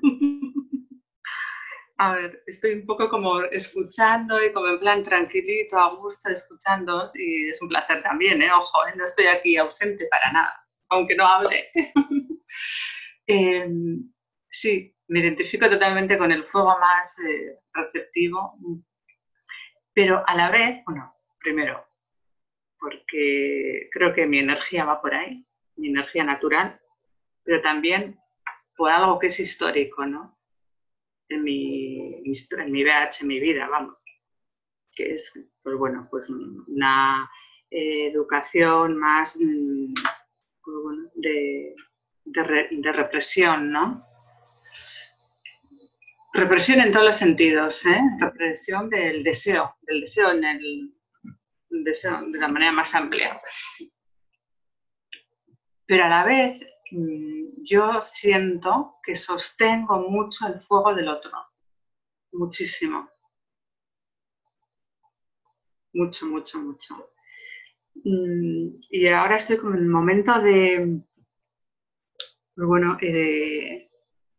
A ver, estoy un poco como escuchando y como en plan tranquilito, a gusto, escuchándoos y es un placer también, ¿eh? Ojo, ¿eh? No estoy aquí ausente para nada, aunque no hable. eh, sí, me identifico totalmente con el fuego más eh, receptivo, pero a la vez, bueno, primero, porque creo que mi energía va por ahí, mi energía natural, pero también por algo que es histórico, ¿no? En mi, en mi B H, en mi vida, vamos, que es, pues bueno, pues una eh, educación más pues bueno, de, de, re, de represión, ¿no? Represión en todos los sentidos, ¿eh? Represión del deseo, del deseo en el, el deseo de la manera más amplia. Pero a la vez yo siento que sostengo mucho el fuego del otro, muchísimo. Mucho, mucho, mucho. Y ahora estoy como en el momento de, bueno, eh,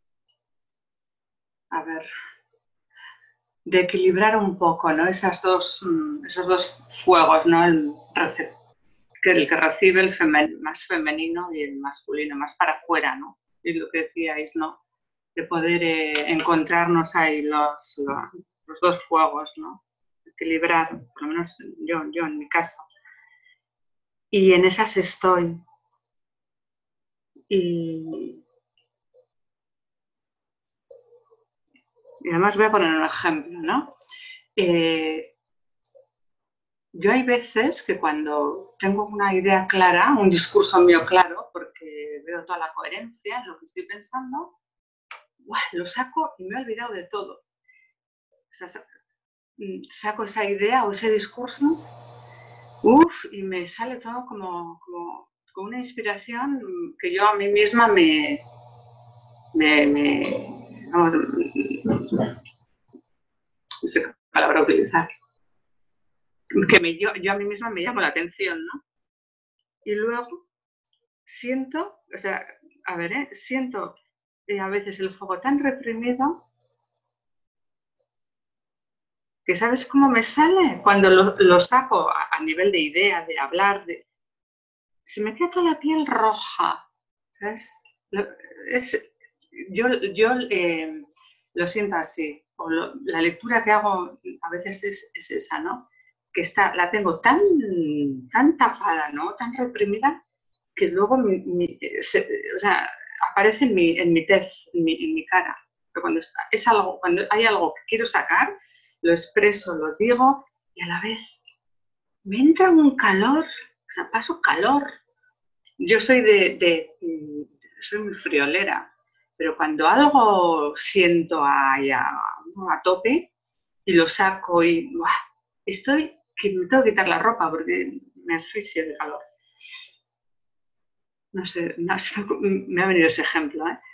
a ver, de equilibrar un poco, ¿no? Esas dos, esos dos fuegos, ¿no? El, que el que recibe el femen, más femenino y el masculino, más para afuera, ¿no? Y lo que decíais, ¿no? De poder eh, encontrarnos ahí los, los, los dos fuegos, ¿no? Equilibrar, por lo menos yo, yo en mi caso. Y en esas estoy. Y, y además voy a poner un ejemplo, ¿no? Eh, yo hay veces que cuando tengo una idea clara, un discurso mío claro, porque veo toda la coherencia en lo que estoy pensando, ¡buah!, lo saco y me he olvidado de todo. O sea, saco esa idea o ese discurso, uff, y me sale todo como, como, como una inspiración que yo a mí misma me... me, me no, no sé qué palabra utilizar. que me, yo, yo a mí misma me llamo la atención, ¿no? Y luego siento, o sea, a ver, ¿eh? siento eh, a veces el fuego tan reprimido que ¿sabes cómo me sale? Cuando lo, lo saco a, a nivel de idea, de hablar, de, se me queda toda la piel roja, ¿sabes? Lo, es, yo yo eh, lo siento así, o lo, la lectura que hago a veces es, es esa, ¿no? Que está, la tengo tan, tan tapada, ¿no? Tan reprimida, que luego mi, mi, se, o sea, aparece en mi, en mi tez, en mi, en mi cara. Pero cuando, está, es algo, cuando hay algo que quiero sacar, lo expreso, lo digo, y a la vez me entra un calor, o sea, paso calor. Yo soy de, de, de soy muy friolera, pero cuando algo siento a, a, a tope y lo saco y ¡buah! Estoy que me tengo que quitar la ropa porque me asfixio de calor. No sé, no sé, me ha venido ese ejemplo, ¿eh?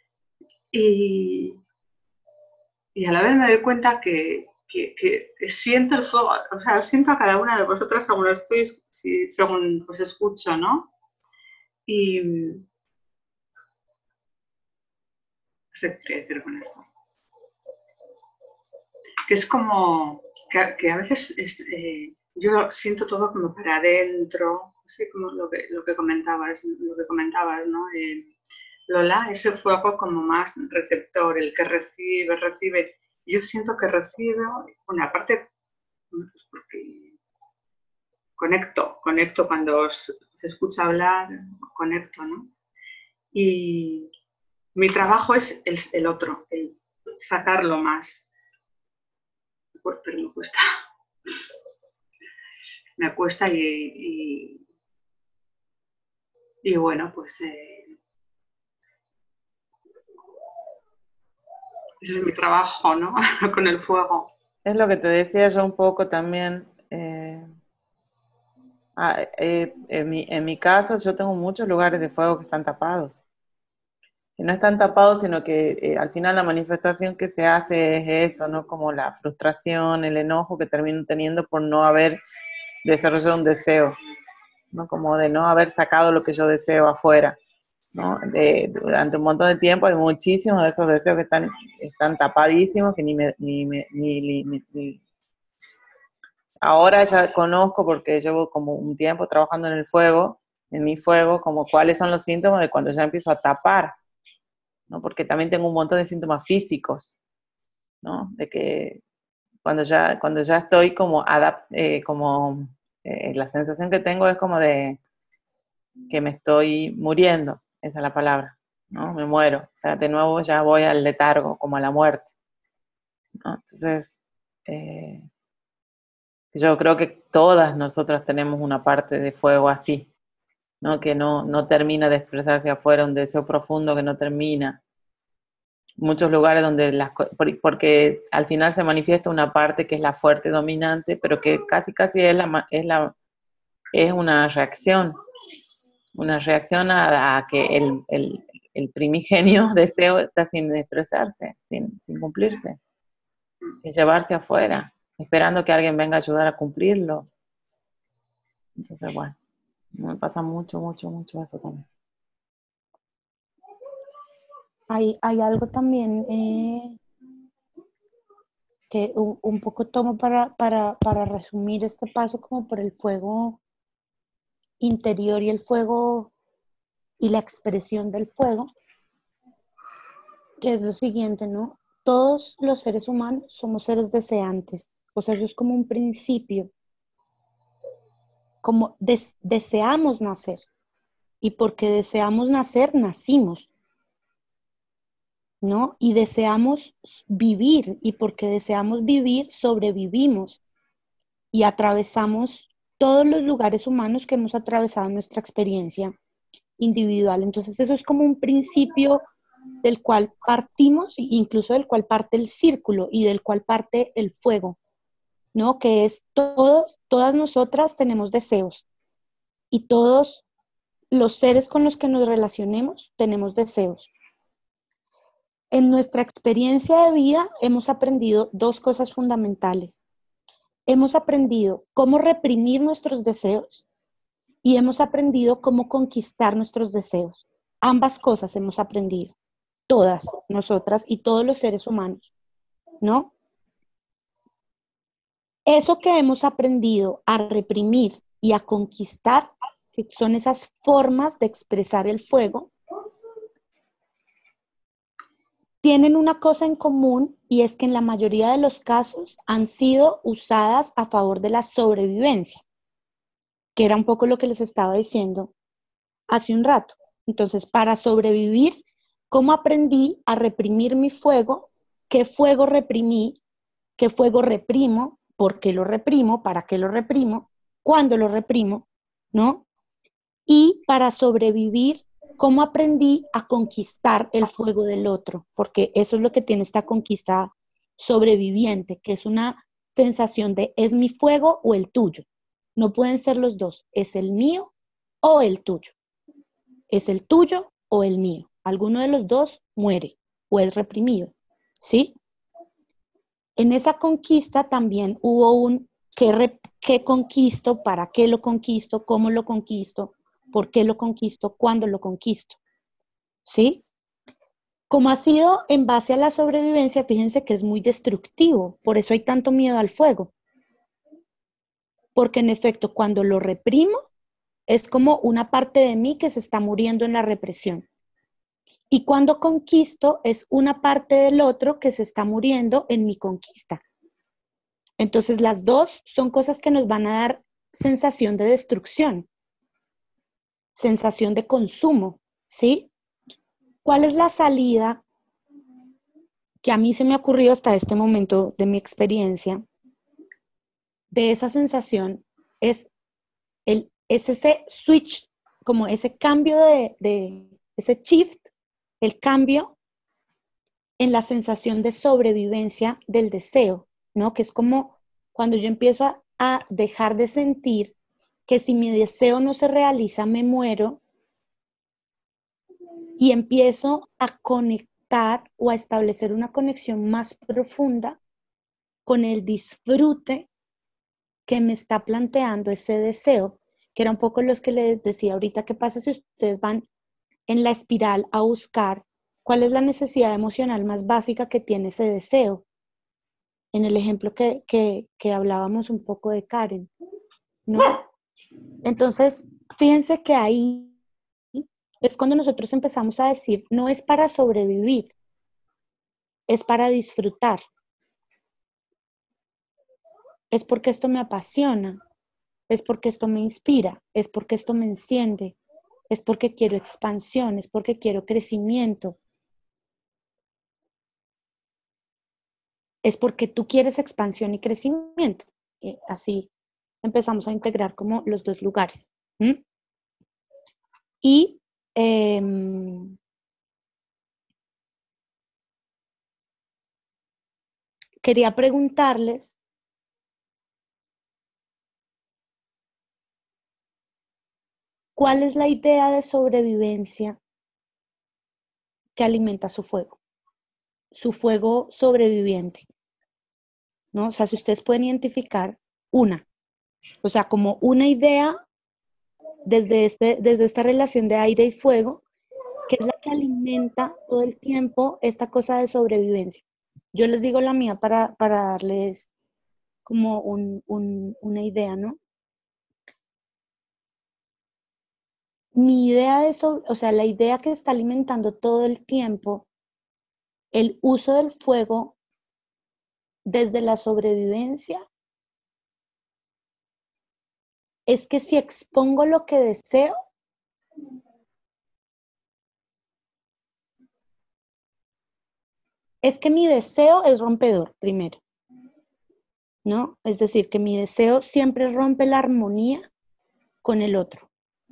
Y, y a la vez me doy cuenta que, que, que siento el fuego, o sea, siento a cada una de vosotras según estoy, según os escucho, ¿no? Y no sé qué decir con esto. Que es como que, que a veces es, eh, yo siento todo como para adentro, así como lo que, lo que comentabas, lo que comentabas, ¿no? Eh, Lola, ese fuego como más receptor, el que recibe, recibe. Yo siento que recibo, bueno, aparte, pues porque conecto, conecto cuando os, os escucho hablar, conecto, ¿no? Y mi trabajo es el, el otro, el sacarlo más. Pues, pero me cuesta. Me cuesta y, y, y bueno, pues eh, ese es mi trabajo, ¿no? Con el fuego. Es lo que te decía yo un poco también. Eh, ah, eh, en, mi, en mi caso, yo tengo muchos lugares de fuego que están tapados. Que no están tapados, sino que eh, al final la manifestación que se hace es eso, ¿no? Como la frustración, el enojo que termino teniendo por no haber desarrollado un deseo, ¿no? Como de no haber sacado lo que yo deseo afuera, ¿no? De, durante un montón de tiempo hay muchísimos de esos deseos que están, están tapadísimos, que ni me, ni, me, ni, ni, ni ahora ya conozco porque llevo como un tiempo trabajando en el fuego, en mi fuego, como cuáles son los síntomas de cuando ya empiezo a tapar, ¿no? Porque también tengo un montón de síntomas físicos, ¿no? De que cuando ya, cuando ya estoy como, adapt, eh, como eh, la sensación que tengo es como de que me estoy muriendo, esa es la palabra, ¿no? Me muero, o sea, de nuevo ya voy al letargo, como a la muerte, ¿no? Entonces, eh, yo creo que todas nosotras tenemos una parte de fuego así, ¿no? Que no, no termina de expresarse afuera, un deseo profundo que no termina. Muchos lugares donde las, porque al final se manifiesta una parte que es la fuerte dominante, pero que casi casi es la es la es una reacción, una reacción a, a que el, el, el primigenio deseo está sin expresarse, sin, sin cumplirse, sin llevarse afuera, esperando que alguien venga a ayudar a cumplirlo. Entonces, bueno, me pasa mucho, mucho, mucho eso también. Hay, hay algo también eh, que un, un poco tomo para, para, para resumir este paso como por el fuego interior y el fuego y la expresión del fuego, que es lo siguiente, ¿no? Todos los seres humanos somos seres deseantes, o sea, eso es como un principio, como des, deseamos nacer, y porque deseamos nacer, nacimos, ¿no? Y deseamos vivir, y porque deseamos vivir, sobrevivimos, y atravesamos todos los lugares humanos que hemos atravesado en nuestra experiencia individual. Entonces eso es como un principio del cual partimos, incluso del cual parte el círculo y del cual parte el fuego, ¿no? Que es todos, todas nosotras tenemos deseos y todos los seres con los que nos relacionemos tenemos deseos. En nuestra experiencia de vida hemos aprendido dos cosas fundamentales. hemos aprendido cómo reprimir nuestros deseos y hemos aprendido cómo conquistar nuestros deseos. Ambas cosas hemos aprendido, todas nosotras y todos los seres humanos, ¿no? Eso que hemos aprendido a reprimir y a conquistar, que son esas formas de expresar el fuego, tienen una cosa en común y es que en la mayoría de los casos han sido usadas a favor de la sobrevivencia, que era un poco lo que les estaba diciendo hace un rato. Entonces, para sobrevivir, ¿cómo aprendí a reprimir mi fuego? ¿Qué fuego reprimí? ¿Qué fuego reprimo? ¿Por qué lo reprimo? ¿Para qué lo reprimo? ¿Cuándo lo reprimo? ¿No? Y para sobrevivir, ¿cómo aprendí a conquistar el fuego del otro? Porque eso es lo que tiene esta conquista sobreviviente, que es una sensación de ¿es mi fuego o el tuyo? No pueden ser los dos, es el mío o el tuyo. Es el tuyo o el mío. Alguno de los dos muere o es reprimido, ¿sí? En esa conquista también hubo un ¿qué, qué conquisto? ¿Para qué lo conquisto? ¿Cómo lo conquisto? ¿Por qué lo conquisto? ¿Cuándo lo conquisto? ¿Sí? Como ha sido en base a la sobrevivencia, fíjense que es muy destructivo, por eso hay tanto miedo al fuego. Porque en efecto, cuando lo reprimo, es como una parte de mí que se está muriendo en la represión. Y cuando conquisto, es una parte del otro que se está muriendo en mi conquista. Entonces, las dos son cosas que nos van a dar sensación de destrucción, sensación de consumo, ¿sí? ¿Cuál es la salida que a mí se me ha ocurrido hasta este momento de mi experiencia de esa sensación? Es, el, es ese switch, como ese cambio de, de ese shift, el cambio en la sensación de sobrevivencia del deseo, ¿no? Que es como cuando yo empiezo a, a dejar de sentir que si mi deseo no se realiza me muero y empiezo a conectar o a establecer una conexión más profunda con el disfrute que me está planteando ese deseo, que era un poco los que les decía ahorita. ¿Qué pasa si ustedes van en la espiral a buscar cuál es la necesidad emocional más básica que tiene ese deseo? En el ejemplo que, que, que hablábamos un poco de Karen, ¿no? Entonces, fíjense que ahí es cuando nosotros empezamos a decir, no es para sobrevivir, es para disfrutar. Es porque esto me apasiona, es porque esto me inspira, es porque esto me enciende, es porque quiero expansión, es porque quiero crecimiento. Es porque tú quieres expansión y crecimiento. Eh, así empezamos a integrar como los dos lugares. ¿Mm? Y eh, quería preguntarles ¿cuál es la idea de sobrevivencia que alimenta su fuego? Su fuego sobreviviente, ¿no? O sea, si ustedes pueden identificar una, o sea, como una idea desde, este, desde esta relación de aire y fuego, que es la que alimenta todo el tiempo esta cosa de sobrevivencia. Yo les digo la mía para, para darles como un, un, una idea, ¿no? Mi idea de eso, o sea, la idea que está alimentando todo el tiempo el uso del fuego desde la sobrevivencia es que si expongo lo que deseo, es que mi deseo es rompedor primero, ¿no? Es decir, que mi deseo siempre rompe la armonía con el otro,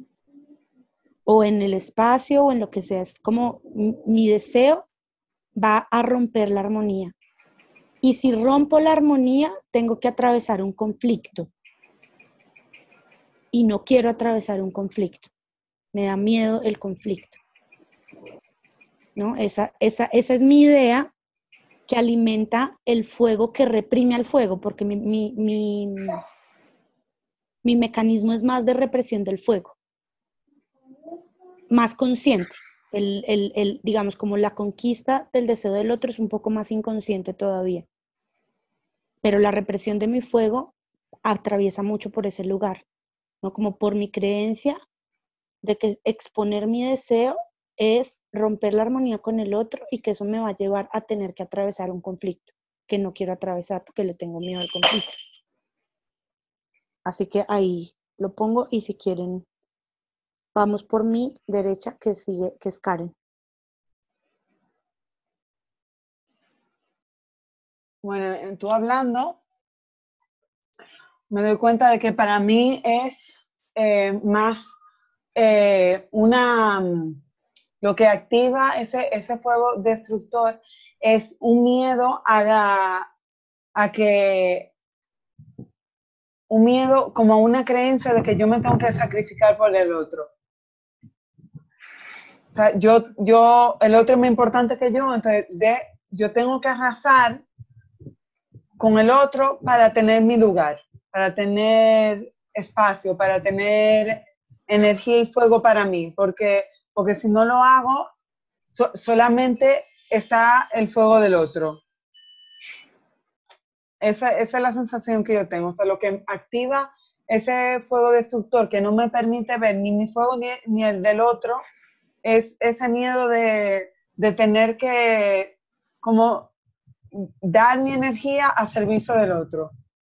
o en el espacio, o en lo que sea. Es como mi deseo va a romper la armonía. Y si rompo la armonía, tengo que atravesar un conflicto. Y no quiero atravesar un conflicto. Me da miedo el conflicto, ¿no? Esa, esa, esa es mi idea que alimenta el fuego, que reprime al fuego, porque mi, mi, mi, mi mecanismo es más de represión del fuego, más consciente. El, el, el, digamos, como la conquista del deseo del otro es un poco más inconsciente todavía. Pero la represión de mi fuego atraviesa mucho por ese lugar, ¿no? Como por mi creencia de que exponer mi deseo es romper la armonía con el otro y que eso me va a llevar a tener que atravesar un conflicto que no quiero atravesar porque le tengo miedo al conflicto. Así que ahí lo pongo y si quieren, vamos por mi derecha que sigue, que es Karen. Bueno, tú hablando, me doy cuenta de que para mí es eh, más eh, una, lo que activa ese, ese fuego destructor es un miedo a, la, a que, un miedo como una creencia de que yo me tengo que sacrificar por el otro. O sea, yo, yo, el otro es más importante que yo, entonces de, yo tengo que arrasar con el otro para tener mi lugar, para tener espacio, para tener energía y fuego para mí, porque, porque si no lo hago, so, solamente está el fuego del otro. Esa, esa es la sensación que yo tengo, o sea, lo que activa ese fuego destructor que no me permite ver ni mi fuego ni, ni el del otro, es ese miedo de, de tener que como dar mi energía a servicio del otro.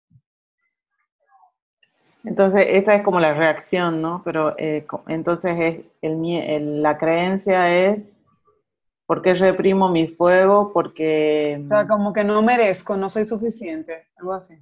Entonces, esa es como la reacción, ¿no? Pero eh, entonces es el, el, la creencia es, ¿por qué reprimo mi fuego? Porque... O sea, como que no merezco, no soy suficiente, algo así.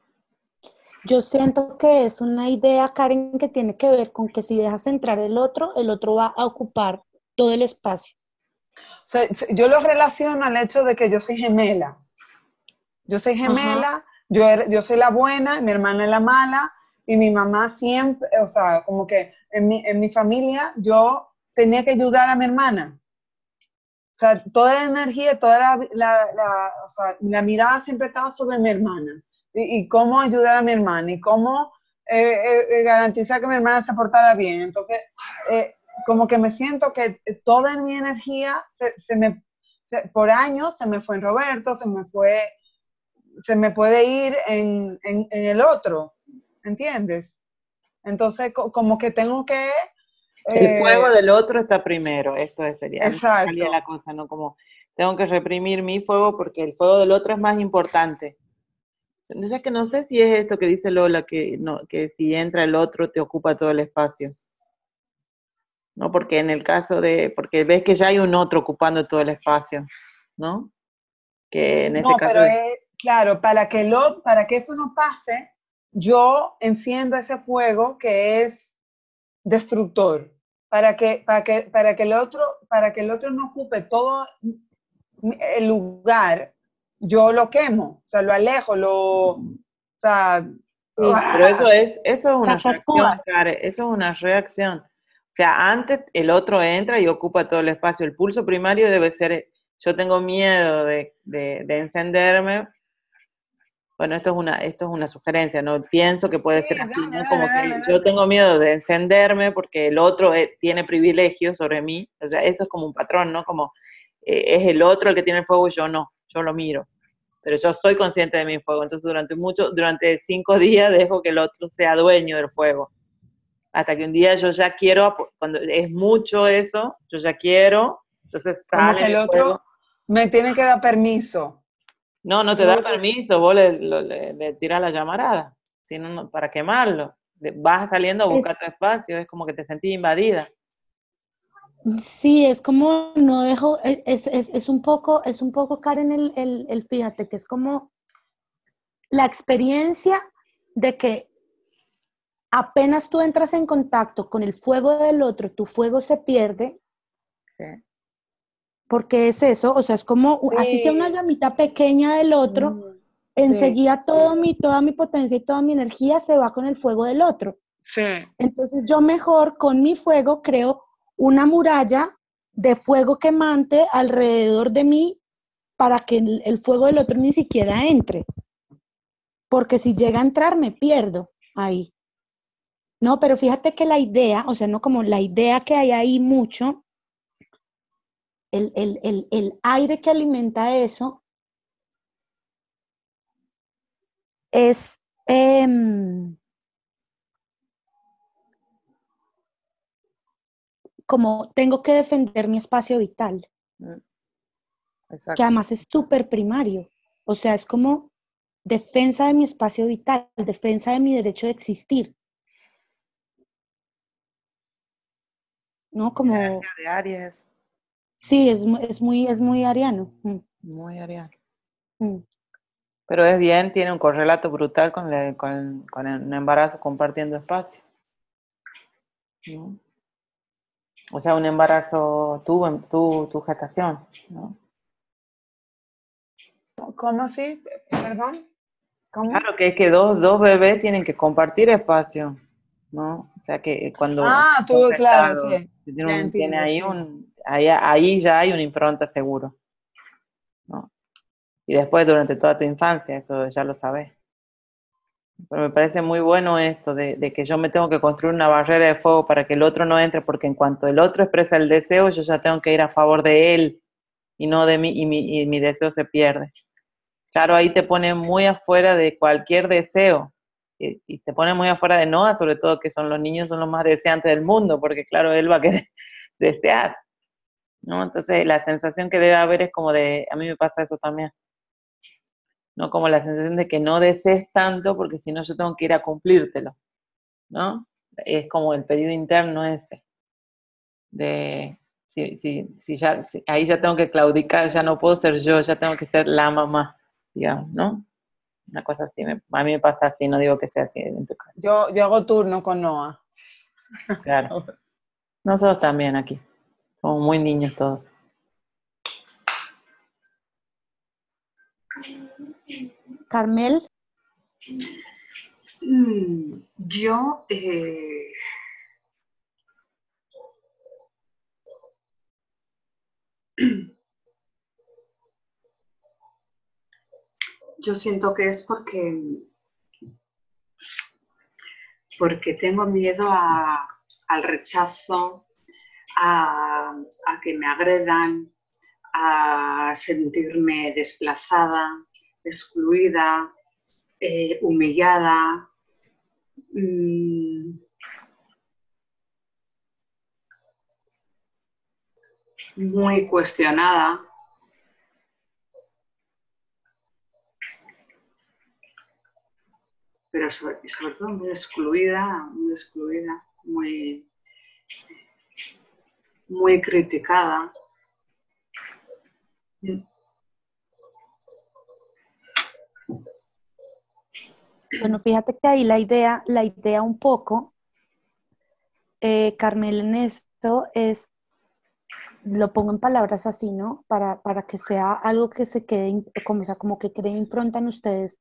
Yo siento que es una idea, Karen, que tiene que ver con que si dejas entrar el otro, el otro va a ocupar todo el espacio. O sea, yo lo relaciono al hecho de que yo soy gemela. Yo soy gemela, yo, yo soy la buena, mi hermana es la mala, y mi mamá siempre, o sea, como que en mi, en mi familia yo tenía que ayudar a mi hermana. O sea, toda la energía, toda la, la, la, o sea, la mirada siempre estaba sobre mi hermana. Y, y cómo ayudar a mi hermana, y cómo eh, eh, garantizar que mi hermana se portara bien. Entonces, eh, como que me siento que toda mi energía, se, se me, se, por años, se me fue en Roberto, se me fue, se me puede ir en, en, en el otro, ¿entiendes? Entonces, co como que tengo que... El eh, fuego del otro está primero, esto sería, exacto. Salía la cosa, ¿no? Como tengo que reprimir mi fuego porque el fuego del otro es más importante. Entonces, que no sé si es esto que dice Lola, que, no, que si entra el otro te ocupa todo el espacio. ¿No? Porque en el caso de, porque ves que ya hay un otro ocupando todo el espacio, ¿no? Que en ese no, caso pero de... es, claro, para que, lo, para que eso no pase, yo enciendo ese fuego que es destructor, para que, para que, para que, el, otro, para que el otro no ocupe todo el lugar, yo lo quemo, o sea, lo alejo, lo... O sea, Sí, pero eso es, eso es una Sacas reacción, púas. Karen, eso es una reacción. O sea, antes el otro entra y ocupa todo el espacio. El pulso primario debe ser, yo tengo miedo de, de, de encenderme. Bueno, esto es una, esto es una sugerencia, no pienso que puede sí, ser así, dale, ¿no? dale, Como dale, que dale. yo tengo miedo de encenderme porque el otro es, tiene privilegios sobre mí. O sea, eso es como un patrón, ¿no? Como eh, es el otro el que tiene el fuego y yo no, yo lo miro. Pero yo soy consciente de mi fuego, entonces durante mucho, durante cinco días dejo que el otro sea dueño del fuego. Hasta que un día yo ya quiero, cuando es mucho eso, yo ya quiero, entonces Como sale que el mi otro fuego. me tiene que dar permiso. No, no te Eso da es lo que- permiso, vos le, le, le tiras la llamarada, sino no, para quemarlo. Vas saliendo a Es, buscar tu espacio, es como que te sentís invadida. sí, es como no dejo, es, es, es un poco, es un poco, Karen, el, el, el fíjate, que es como la experiencia de que apenas tú entras en contacto con el fuego del otro, tu fuego se pierde. Sí. Porque es eso, o sea, es como, Sí. así sea una llamita pequeña del otro, Mm, enseguida todo mi, toda mi potencia y toda mi energía se va con el fuego del otro. sí. Entonces yo mejor con mi fuego creo una muralla de fuego quemante alrededor de mí para que el, el fuego del otro ni siquiera entre. Porque si llega a entrar, me pierdo ahí. No, pero fíjate que la idea, o sea, no como la idea que hay ahí mucho, el, el, el, el aire que alimenta eso, es eh, como tengo que defender mi espacio vital, Exacto. que además es súper primario. O sea, es como defensa de mi espacio vital, defensa de mi derecho de existir. ¿No? Como... De Aries. Sí, es, es, muy, es muy ariano. Mm. Muy ariano. Mm. Pero es bien, tiene un correlato brutal con, le, con, con el embarazo compartiendo espacio. ¿No? O sea, un embarazo, tu, tu, tu gestación, ¿no? ¿Cómo así? Perdón. ¿Cómo? Claro que es que dos, dos bebés tienen que compartir espacio, ¿no? O sea que cuando Ah, tú, un claro, gestado sí. tiene, Ya un, tiene entiendo, ahí sí. un, ahí, ahí ya hay una impronta seguro, ¿no? Y después durante toda tu infancia, eso ya lo sabes. Pero me parece muy bueno esto de, de que yo me tengo que construir una barrera de fuego para que el otro no entre, porque en cuanto el otro expresa el deseo, yo ya tengo que ir a favor de él y no de mí, y mi, y mi deseo se pierde. Claro, ahí te pone muy afuera de cualquier deseo, y, y te pone muy afuera de Noah, sobre todo que son los niños, son los más deseantes del mundo, porque claro, él va a querer desear, ¿no? Entonces la sensación que debe haber es como de, a mí me pasa eso también, ¿no? Como la sensación de que no desees tanto, porque si no yo tengo que ir a cumplírtelo, ¿no? Es como el pedido interno ese, de, si, si, si ya, si, ahí ya tengo que claudicar, ya no puedo ser yo, ya tengo que ser la mamá, digamos, ¿no? Una cosa así, me, a mí me pasa así, no digo que sea así en tu caso. Yo, yo hago turno con Noah. Claro. Nosotros también aquí, somos muy niños todos. Carmel. Mm, yo, eh, yo siento que es porque, porque tengo miedo a, al rechazo, a, a que me agredan, a sentirme desplazada, excluida, eh, humillada. Mm, muy cuestionada. Pero sobre, sobre todo muy excluida, muy excluida, muy, muy criticada. Bueno, fíjate que ahí la idea, la idea un poco, eh, Carmel, en esto es, lo pongo en palabras así, ¿no? Para, para que sea algo que se quede, como, o sea, como que cree impronta en ustedes.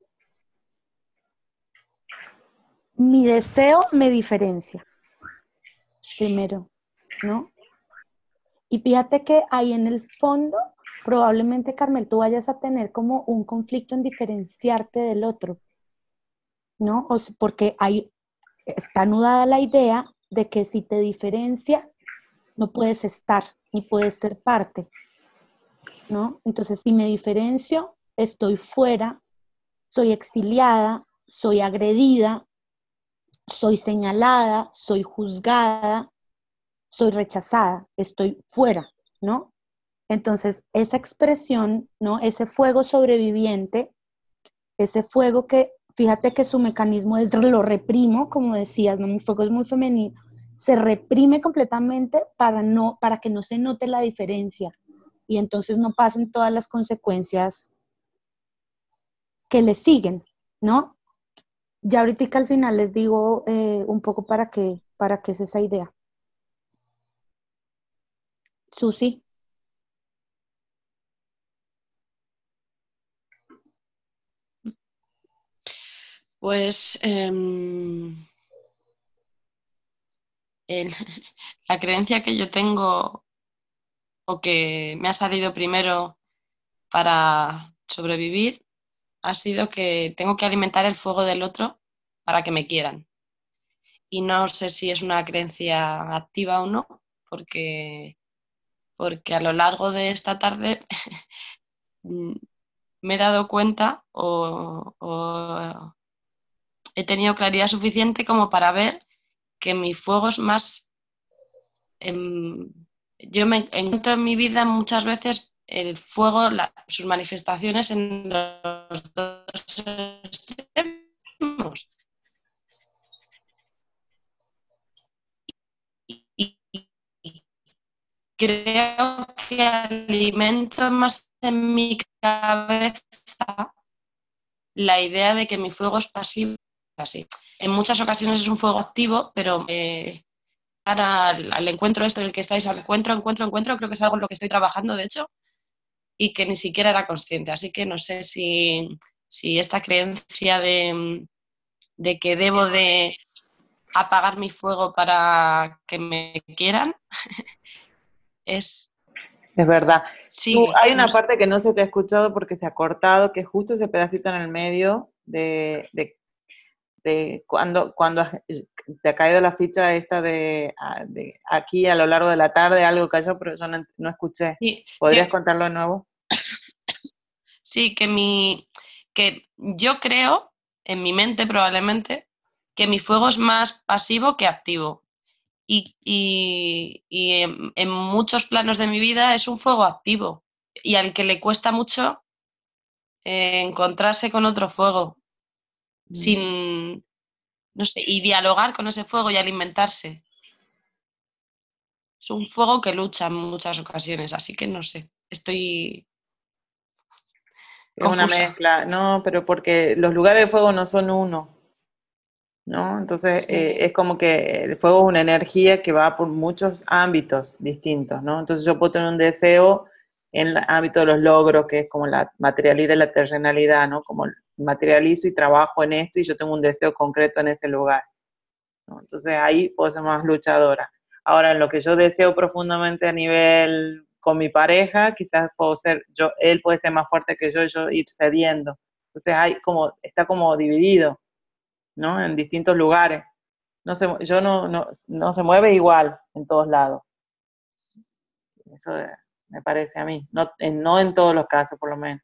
Mi deseo me diferencia, primero, ¿no? Y fíjate que ahí en el fondo, probablemente, Carmel, tú vayas a tener como un conflicto en diferenciarte del otro, ¿no? O sea, porque ahí está anudada la idea de que si te diferencias, no puedes estar ni puedes ser parte, ¿no? Entonces, si me diferencio, estoy fuera, soy exiliada, soy agredida, soy señalada, soy juzgada, soy rechazada, estoy fuera, ¿no? Entonces, esa expresión, ¿no? Ese fuego sobreviviente, ese fuego que, fíjate que su mecanismo es lo reprimo, como decías, ¿no? Mi fuego es muy femenino, se reprime completamente para, no, para que no se note la diferencia y entonces no pasen todas las consecuencias que le siguen, ¿no? Ya ahorita al final les digo eh, un poco para qué, para qué es esa idea. Susi. Pues eh, el, la creencia que yo tengo o que me ha salido primero para sobrevivir ha sido que tengo que alimentar el fuego del otro para que me quieran. Y no sé si es una creencia activa o no, porque, porque a lo largo de esta tarde me he dado cuenta o, o he tenido claridad suficiente como para ver que mi fuego es más... Eh, yo me encuentro en mi vida muchas veces el fuego, la, sus manifestaciones en los dos extremos. Y, y, y creo que alimento más en mi cabeza la idea de que mi fuego es pasivo. Así. En muchas ocasiones es un fuego activo, pero eh, al, al encuentro este del que estáis, al encuentro, encuentro, encuentro, creo que es algo en lo que estoy trabajando, de hecho, y que ni siquiera era consciente. Así que no sé si, si esta creencia de, de que debo de apagar mi fuego para que me quieran es... Es verdad. Sí, Tú, hay una no sé. parte que no se te ha escuchado porque se ha cortado, que es justo ese pedacito en el medio de, de, de cuando, cuando te ha caído la ficha esta de, de aquí a lo largo de la tarde, algo cayó, pero yo no, no escuché. Sí, ¿Podrías que, contarlo de nuevo? sí, que mi que yo creo, en mi mente probablemente, que mi fuego es más pasivo que activo. Y, y, y en, en muchos planos de mi vida es un fuego activo y al que le cuesta mucho eh, encontrarse con otro fuego, Mm. sin, no sé, y dialogar con ese fuego y alimentarse. Es un fuego que lucha en muchas ocasiones, así que no sé, estoy Es una confusa. mezcla, no, pero porque los lugares de fuego no son uno, ¿no? Entonces, Sí. eh, es como que el fuego es una energía que va por muchos ámbitos distintos, ¿no? Entonces yo puedo tener un deseo en el ámbito de los logros, que es como la materialidad y la terrenalidad, ¿no? Como materializo y trabajo en esto y yo tengo un deseo concreto en ese lugar, ¿no? Entonces ahí puedo ser más luchadora. Ahora, en lo que yo deseo profundamente a nivel con mi pareja, quizás puedo ser, yo, él puede ser más fuerte que yo y yo ir cediendo. Entonces hay como, está como dividido, ¿no? En distintos lugares. No se, yo no, no, no se mueve igual en todos lados. Eso me parece a mí. No en, no en todos los casos, por lo menos.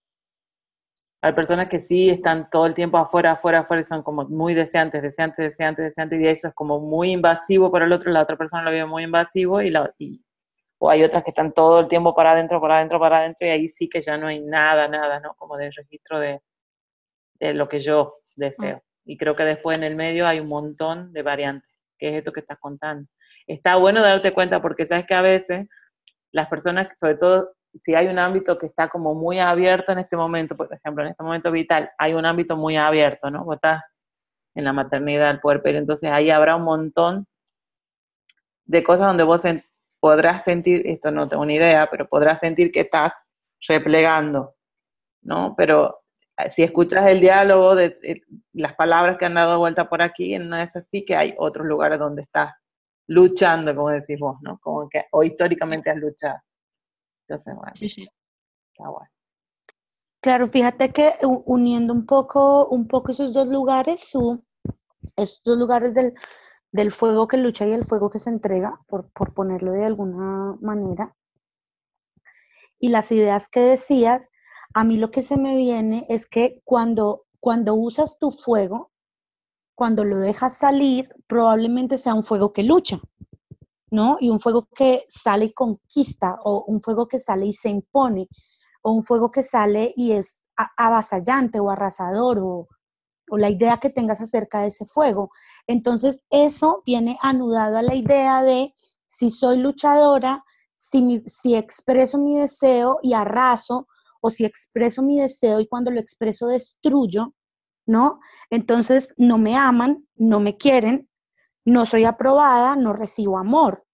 Hay personas que sí están todo el tiempo afuera, afuera, afuera y son como muy deseantes, deseantes, deseantes, deseantes y eso es como muy invasivo para el otro, la otra persona lo ve muy invasivo y, la, y o hay otras que están todo el tiempo para adentro, para adentro, para adentro y ahí sí que ya no hay nada, nada, ¿no? Como de registro de, de lo que yo deseo. Mm. Y creo que después en el medio hay un montón de variantes, que es esto que estás contando. Está bueno darte cuenta porque sabes que a veces las personas, sobre todo si hay un ámbito que está como muy abierto en este momento, por ejemplo, en este momento vital, hay un ámbito muy abierto, ¿no? Vos estás en la maternidad, el puerperio, entonces ahí habrá un montón de cosas donde vos en, podrás sentir, esto no tengo ni idea, pero podrás sentir que estás replegando, ¿no? Pero si escuchas el diálogo de, de las palabras que han dado vuelta por aquí, no es así que hay otros lugares donde estás luchando, como decís vos, ¿no? Como que o históricamente has luchado. Entonces, bueno, sí, sí. Está bueno. Claro, fíjate que uniendo un poco, un poco esos dos lugares, su, esos dos lugares del, del fuego que lucha y el fuego que se entrega, por, por ponerlo de alguna manera, y las ideas que decías, a mí lo que se me viene es que cuando, cuando usas tu fuego, cuando lo dejas salir, probablemente sea un fuego que lucha, ¿no? Y un fuego que sale y conquista, o un fuego que sale y se impone, o un fuego que sale y es avasallante o arrasador, o, o la idea que tengas acerca de ese fuego. Entonces, eso viene anudado a la idea de si soy luchadora, si, mi, si expreso mi deseo y arraso, o si expreso mi deseo y cuando lo expreso destruyo, ¿no? Entonces, no me aman, no me quieren, no soy aprobada, no recibo amor.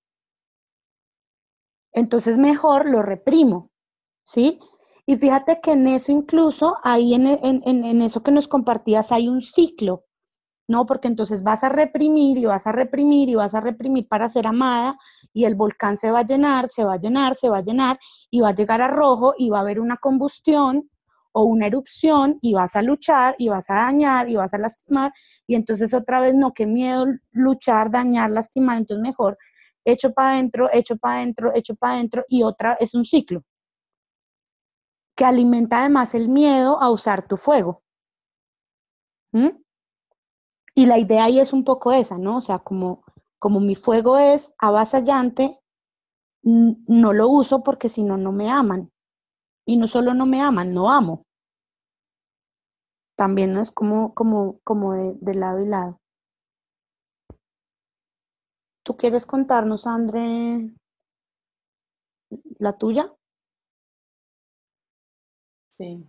Entonces, mejor lo reprimo, ¿sí? Y fíjate que en eso incluso, ahí en, en, en eso que nos compartías, hay un ciclo, No, porque entonces vas a reprimir y vas a reprimir y vas a reprimir para ser amada y el volcán se va a llenar, se va a llenar, se va a llenar y va a llegar a rojo y va a haber una combustión o una erupción y vas a luchar y vas a dañar y vas a lastimar y entonces otra vez no, qué miedo luchar, dañar, lastimar, entonces mejor echo para adentro, echo para adentro, echo para adentro y otra es un ciclo que alimenta además el miedo a usar tu fuego. ¿Mm? Y la idea ahí es un poco esa, ¿no? O sea, como, como mi fuego es avasallante, no lo uso porque si no, no me aman. Y no solo no me aman, no amo. También no es como, como, como de, de lado y lado. ¿Tú quieres contarnos, André, la tuya? Sí.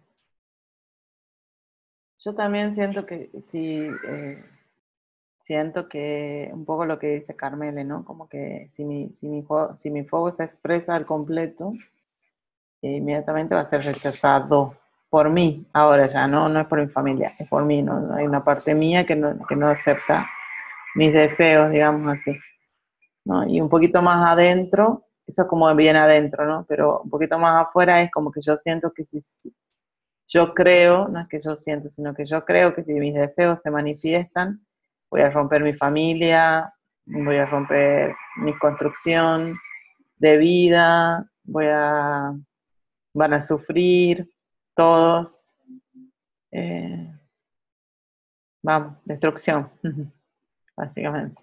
Yo también siento que sí, eh, siento que un poco lo que dice Carmele, ¿no? Como que si mi, si mi, fuego, si mi fuego se expresa al completo, eh, inmediatamente va a ser rechazado por mí, ahora ya, ¿no? No es por mi familia, es por mí, ¿no? Hay una parte mía que no, que no acepta mis deseos, digamos así, ¿no? Y un poquito más adentro, eso es como bien adentro, ¿no? Pero un poquito más afuera es como que yo siento que si, si yo creo, no es que yo siento, sino que yo creo que si mis deseos se manifiestan, voy a romper mi familia, voy a romper mi construcción de vida, voy a, van a sufrir todos, eh, vamos, destrucción, básicamente.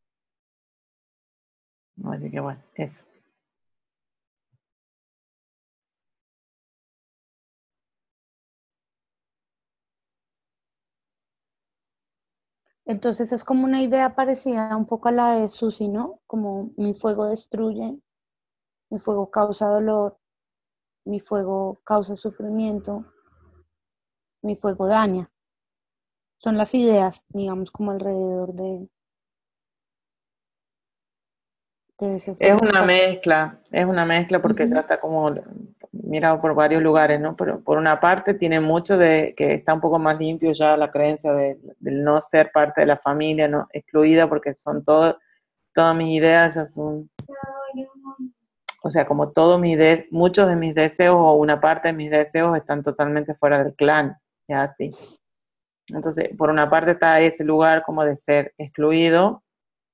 Así que bueno, eso. Entonces es como una idea parecida un poco a la de Susi, ¿no? Como mi fuego destruye, mi fuego causa dolor, mi fuego causa sufrimiento, mi fuego daña. Son las ideas, digamos, como alrededor de, de ese Es fuego. una Está... mezcla, es una mezcla porque ya Uh-huh. está como mirado por varios lugares, ¿no? Pero por una parte tiene mucho de que está un poco más limpio ya la creencia de, del no ser parte de la familia, ¿no? Excluida porque son todo, todas mis ideas ya son, o sea, como todos mis de, muchos de mis deseos o una parte de mis deseos están totalmente fuera del clan, ya así. Entonces, por una parte está ese lugar como de ser excluido,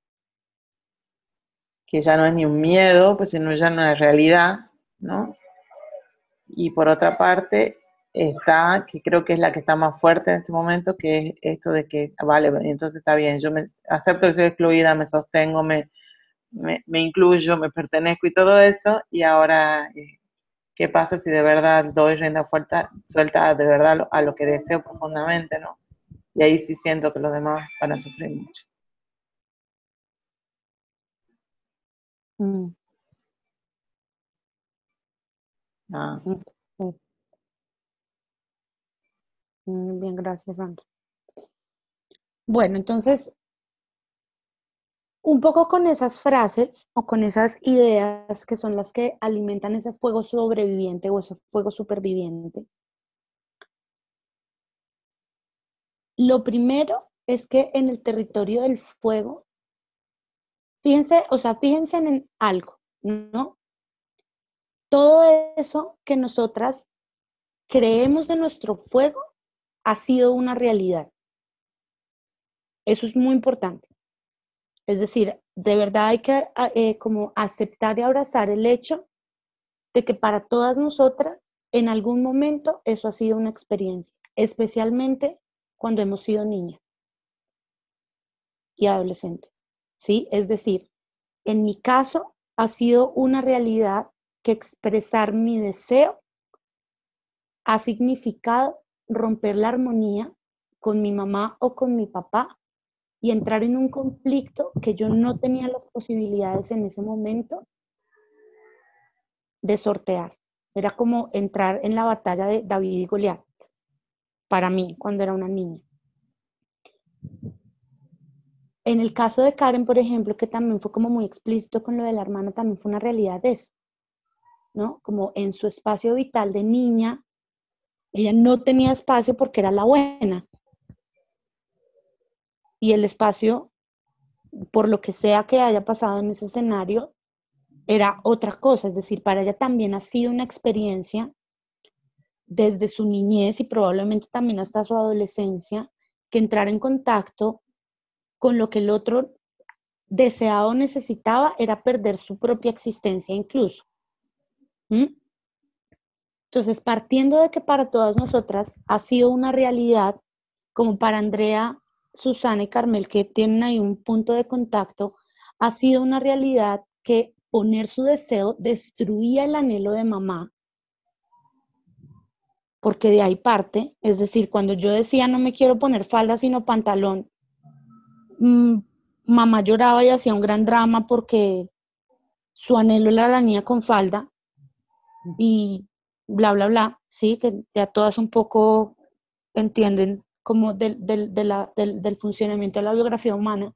que ya no es ni un miedo, pues sino ya una realidad, ¿no? Y por otra parte está, que creo que es la que está más fuerte en este momento, que es esto de que, vale, entonces está bien, yo me acepto que soy excluida, me sostengo, me, me, me incluyo, me pertenezco y todo eso, y ahora, eh, ¿qué pasa si de verdad doy rienda suelta, suelta de verdad a lo, a lo que deseo profundamente, ¿no? Y ahí sí siento que los demás van a sufrir mucho. Mm. Ah. Sí. Bien, gracias, Sandra. Bueno, entonces, un poco con esas frases o con esas ideas que son las que alimentan ese fuego sobreviviente o ese fuego superviviente. Lo primero es que en el territorio del fuego, fíjense, o sea, fíjense en algo, ¿no? Todo eso que nosotras creemos de nuestro fuego ha sido una realidad. Eso es muy importante. Es decir, de verdad hay que eh, como aceptar y abrazar el hecho de que para todas nosotras, en algún momento, eso ha sido una experiencia, especialmente cuando hemos sido niñas y adolescentes, ¿sí? Es decir, en mi caso, ha sido una realidad que expresar mi deseo ha significado romper la armonía con mi mamá o con mi papá y entrar en un conflicto que yo no tenía las posibilidades en ese momento de sortear. Era como entrar en la batalla de David y Goliat, para mí, cuando era una niña. En el caso de Karen, por ejemplo, que también fue como muy explícito con lo de la hermana, también fue una realidad de eso, ¿no? Como en su espacio vital de niña, ella no tenía espacio porque era la buena. y el espacio, por lo que sea que haya pasado en ese escenario, era otra cosa. Es decir, para ella también ha sido una experiencia desde su niñez y probablemente también hasta su adolescencia, que entrar en contacto con lo que el otro deseaba o necesitaba era perder su propia existencia incluso. ¿Mm? Entonces, partiendo de que para todas nosotras ha sido una realidad, como para Andrea, Susana y Carmel, que tienen ahí un punto de contacto, ha sido una realidad que poner su deseo destruía el anhelo de mamá, porque de ahí parte. Es decir, cuando yo decía no me quiero poner falda sino pantalón, mmm, mamá lloraba y hacía un gran drama porque su anhelo era la niña con falda y bla, bla, bla, sí, que ya todas un poco entienden como del, del, de la, del, del funcionamiento de la biografía humana.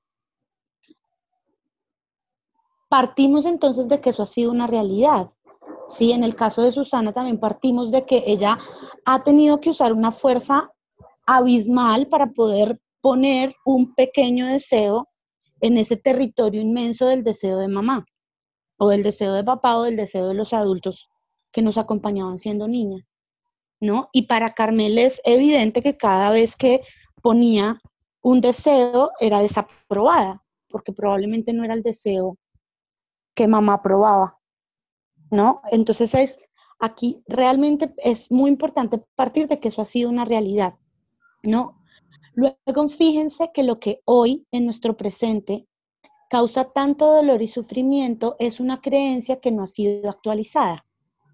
Partimos entonces de que eso ha sido una realidad. Sí, en el caso de Susana también partimos de que ella ha tenido que usar una fuerza abismal para poder poner un pequeño deseo en ese territorio inmenso del deseo de mamá, o del deseo de papá, o del deseo de los adultos que nos acompañaban siendo niñas, ¿no? Y para Carmel es evidente que cada vez que ponía un deseo era desaprobada, porque probablemente no era el deseo que mamá aprobaba, ¿no? Entonces es, aquí realmente es muy importante partir de que eso ha sido una realidad, ¿no? Luego fíjense que lo que hoy en nuestro presente causa tanto dolor y sufrimiento es una creencia que no ha sido actualizada,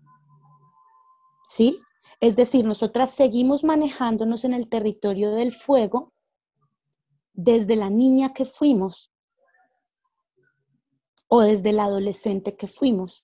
¿sí? Es decir, nosotras seguimos manejándonos en el territorio del fuego desde la niña que fuimos o desde la adolescente que fuimos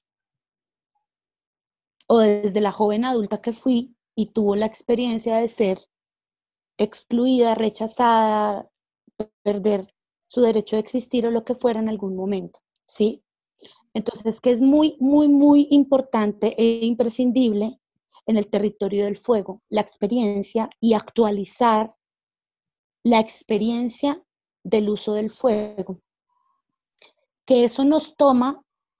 o desde la joven adulta que fui y tuvo la experiencia de ser excluida, rechazada, perder su derecho de existir o lo que fuera en algún momento, ¿sí? Entonces, que es muy, muy, muy importante e imprescindible en el territorio del fuego, la experiencia y actualizar la experiencia del uso del fuego. Que eso nos toma,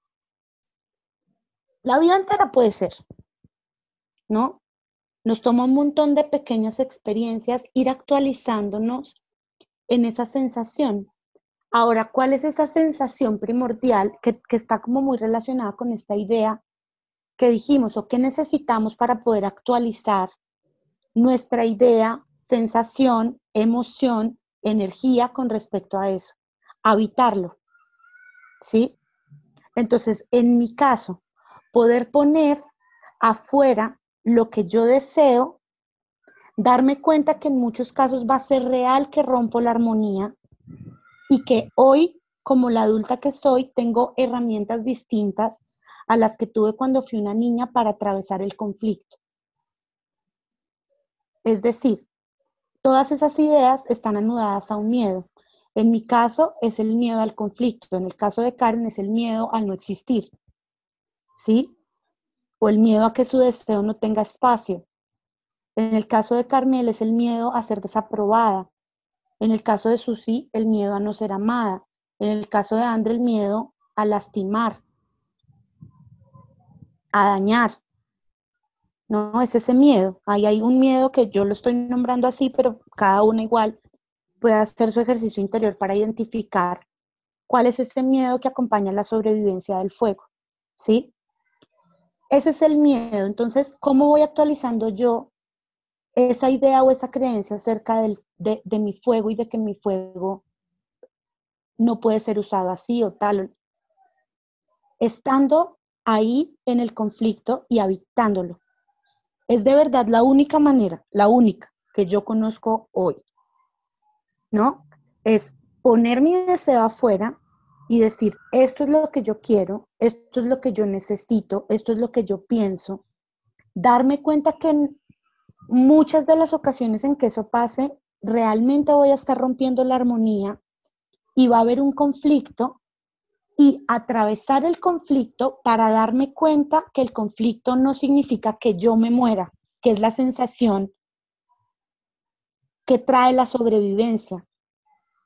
la vida entera puede ser, ¿no? Nos toma un montón de pequeñas experiencias ir actualizándonos en esa sensación. Ahora, ¿cuál es esa sensación primordial que, que está como muy relacionada con esta idea que dijimos o qué necesitamos para poder actualizar nuestra idea, sensación, emoción, energía con respecto a eso? Habitarlo, ¿sí? Entonces, en mi caso, poder poner afuera lo que yo deseo, darme cuenta que en muchos casos va a ser real que rompo la armonía y que hoy, como la adulta que soy, tengo herramientas distintas a las que tuve cuando fui una niña para atravesar el conflicto. Es decir, todas esas ideas están anudadas a un miedo. En mi caso es el miedo al conflicto, en el caso de Karen es el miedo al no existir, ¿sí? O el miedo a que su deseo no tenga espacio. En el caso de Carmel es el miedo a ser desaprobada. En el caso de Susi, el miedo a no ser amada. En el caso de Andre, el miedo a lastimar, a dañar. No, es ese miedo. Ahí hay un miedo que yo lo estoy nombrando así, pero cada uno igual puede hacer su ejercicio interior para identificar cuál es ese miedo que acompaña la sobrevivencia del fuego, ¿sí? Ese es el miedo. Entonces, ¿cómo voy actualizando yo esa idea o esa creencia acerca del, de, de mi fuego y de que mi fuego no puede ser usado así o tal? Estando ahí en el conflicto y habitándolo. Es de verdad la única manera, la única que yo conozco hoy, ¿no? Es poner mi deseo afuera y decir, esto es lo que yo quiero, esto es lo que yo necesito, esto es lo que yo pienso. Darme cuenta que en muchas de las ocasiones en que eso pase, realmente voy a estar rompiendo la armonía y va a haber un conflicto, y atravesar el conflicto para darme cuenta que el conflicto no significa que yo me muera, que es la sensación que trae la sobrevivencia.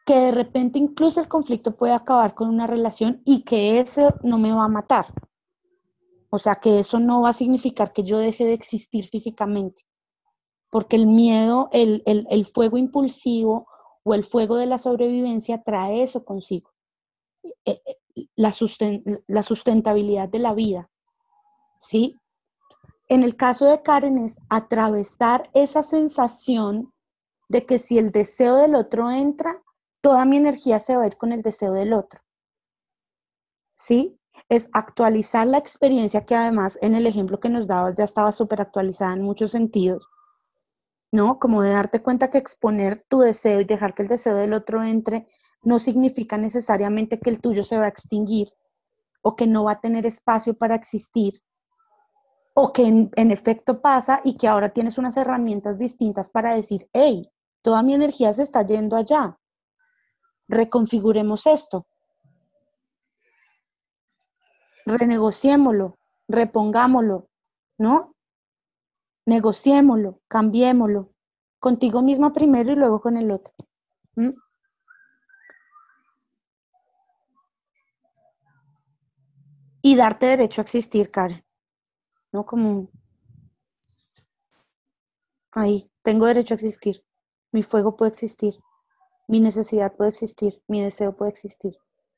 que de repente incluso el conflicto puede acabar con una relación y que eso no me va a matar. O sea, que eso no va a significar que yo deje de existir físicamente, porque el miedo, el, el, el fuego impulsivo o el fuego de la sobrevivencia trae eso consigo, la, susten la sustentabilidad de la vida, ¿sí? En el caso de Karen es atravesar esa sensación de que si el deseo del otro entra, toda mi energía se va a ir con el deseo del otro, ¿sí? Es actualizar la experiencia que además en el ejemplo que nos dabas ya estaba súper actualizada en muchos sentidos, ¿no? Como de darte cuenta que exponer tu deseo y dejar que el deseo del otro entre no significa necesariamente que el tuyo se va a extinguir o que no va a tener espacio para existir o que en, en efecto pasa y que ahora tienes unas herramientas distintas para decir, hey, toda mi energía se está yendo allá, reconfiguremos esto, renegociémoslo, repongámoslo, ¿no? Negociémoslo, cambiémoslo, contigo misma primero y luego con el otro. ¿Mm? Y darte derecho a existir, Karen, ¿no? Como, ahí, tengo derecho a existir, mi fuego puede existir, mi necesidad puede existir, mi deseo puede existir,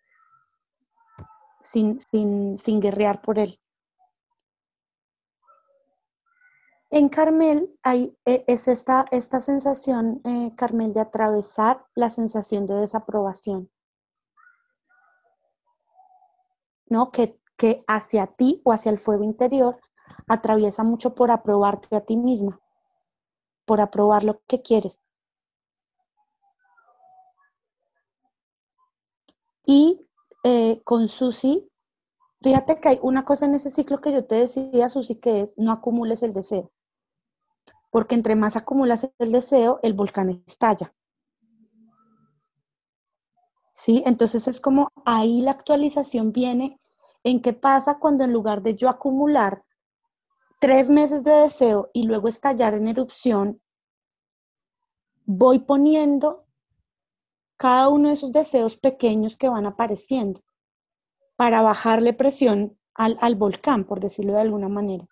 sin, sin, sin guerrear por él. En Carmel hay, eh, es esta, esta sensación, eh, Carmel, de atravesar la sensación de desaprobación, ¿no? Que, que hacia ti o hacia el fuego interior atraviesa mucho por aprobarte a ti misma, por aprobar lo que quieres. Y eh, con Susi, fíjate que hay una cosa en ese ciclo que yo te decía, Susi, que es no acumules el deseo. Porque entre más acumulas el deseo, el volcán estalla. ¿Sí? Entonces es como ahí la actualización viene en qué pasa cuando en lugar de yo acumular tres meses de deseo y luego estallar en erupción, voy poniendo cada uno de esos deseos pequeños que van apareciendo para bajarle presión al, al volcán, por decirlo de alguna manera.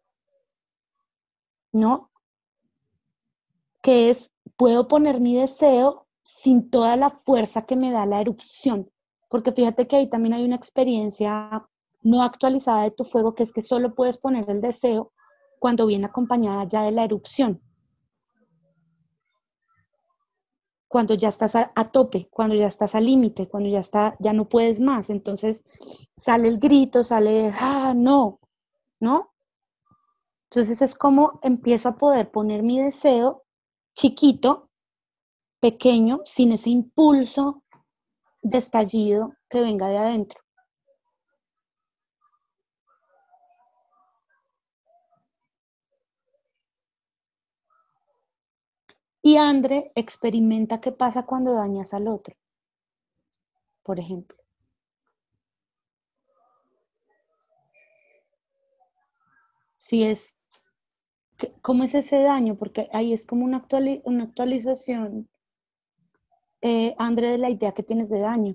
¿No? Que es, puedo poner mi deseo sin toda la fuerza que me da la erupción, porque fíjate que ahí también hay una experiencia no actualizada de tu fuego, que es que solo puedes poner el deseo cuando viene acompañada ya de la erupción, cuando ya estás a, a tope, cuando ya estás al límite, cuando ya, está, ya no puedes más, entonces sale el grito, sale, ah, no, ¿no? Entonces es como empiezo a poder poner mi deseo chiquito, pequeño, sin ese impulso de estallido que venga de adentro. Y Andre experimenta qué pasa cuando dañas al otro, por ejemplo. Si es, ¿cómo es ese daño? Porque ahí es como una, actuali una actualización, eh, Andre, de la idea que tienes de daño.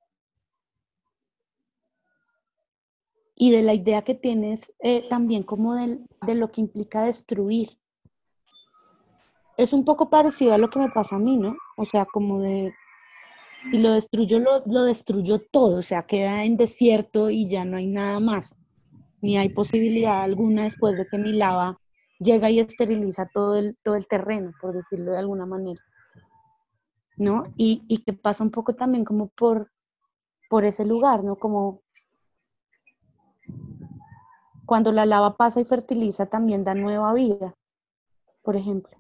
Y de la idea que tienes eh, también como de, de lo que implica destruir. Es un poco parecido a lo que me pasa a mí, ¿no? O sea, como de, y lo destruyo, lo, lo destruyo todo, o sea, queda en desierto y ya no hay nada más, ni hay posibilidad alguna después de que mi lava llega y esteriliza todo el, todo el terreno, por decirlo de alguna manera, ¿no? Y, y que pasa un poco también como por, por ese lugar, ¿no? Como cuando la lava pasa y fertiliza también da nueva vida, por ejemplo.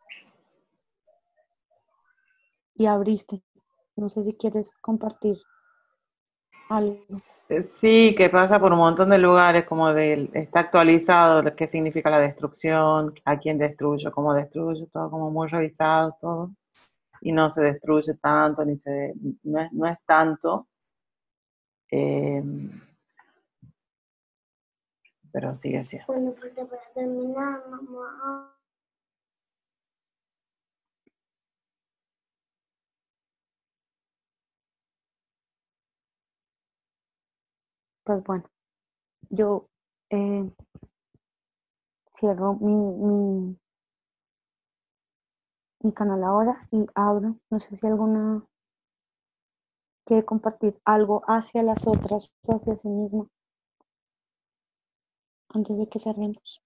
Y abriste. No sé si quieres compartir algo. Sí, que pasa por un montón de lugares, como de, está actualizado lo que significa la destrucción, a quién destruyo, cómo destruyo, todo como muy revisado, todo. Y no se destruye tanto, ni se, no es, no es tanto. Eh, pero sigue así. Bueno, porque para terminar, mamá. pues bueno, yo eh, cierro mi, mi, mi canal ahora y abro, no sé si alguna quiere compartir algo hacia las otras o hacia sí misma antes de que cerremos.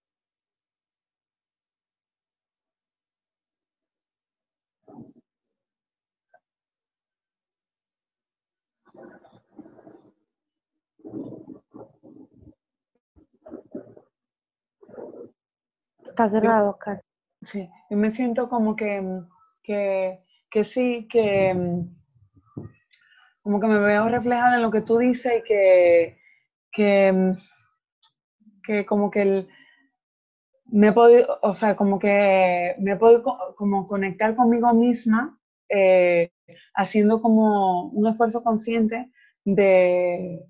Está cerrado, Karen. Sí, yo me siento como que, que, que sí, que como que me veo reflejada en lo que tú dices y que, que, que como que el, me he podido, o sea, como que me he podido co- como conectar conmigo misma, eh, haciendo como un esfuerzo consciente de,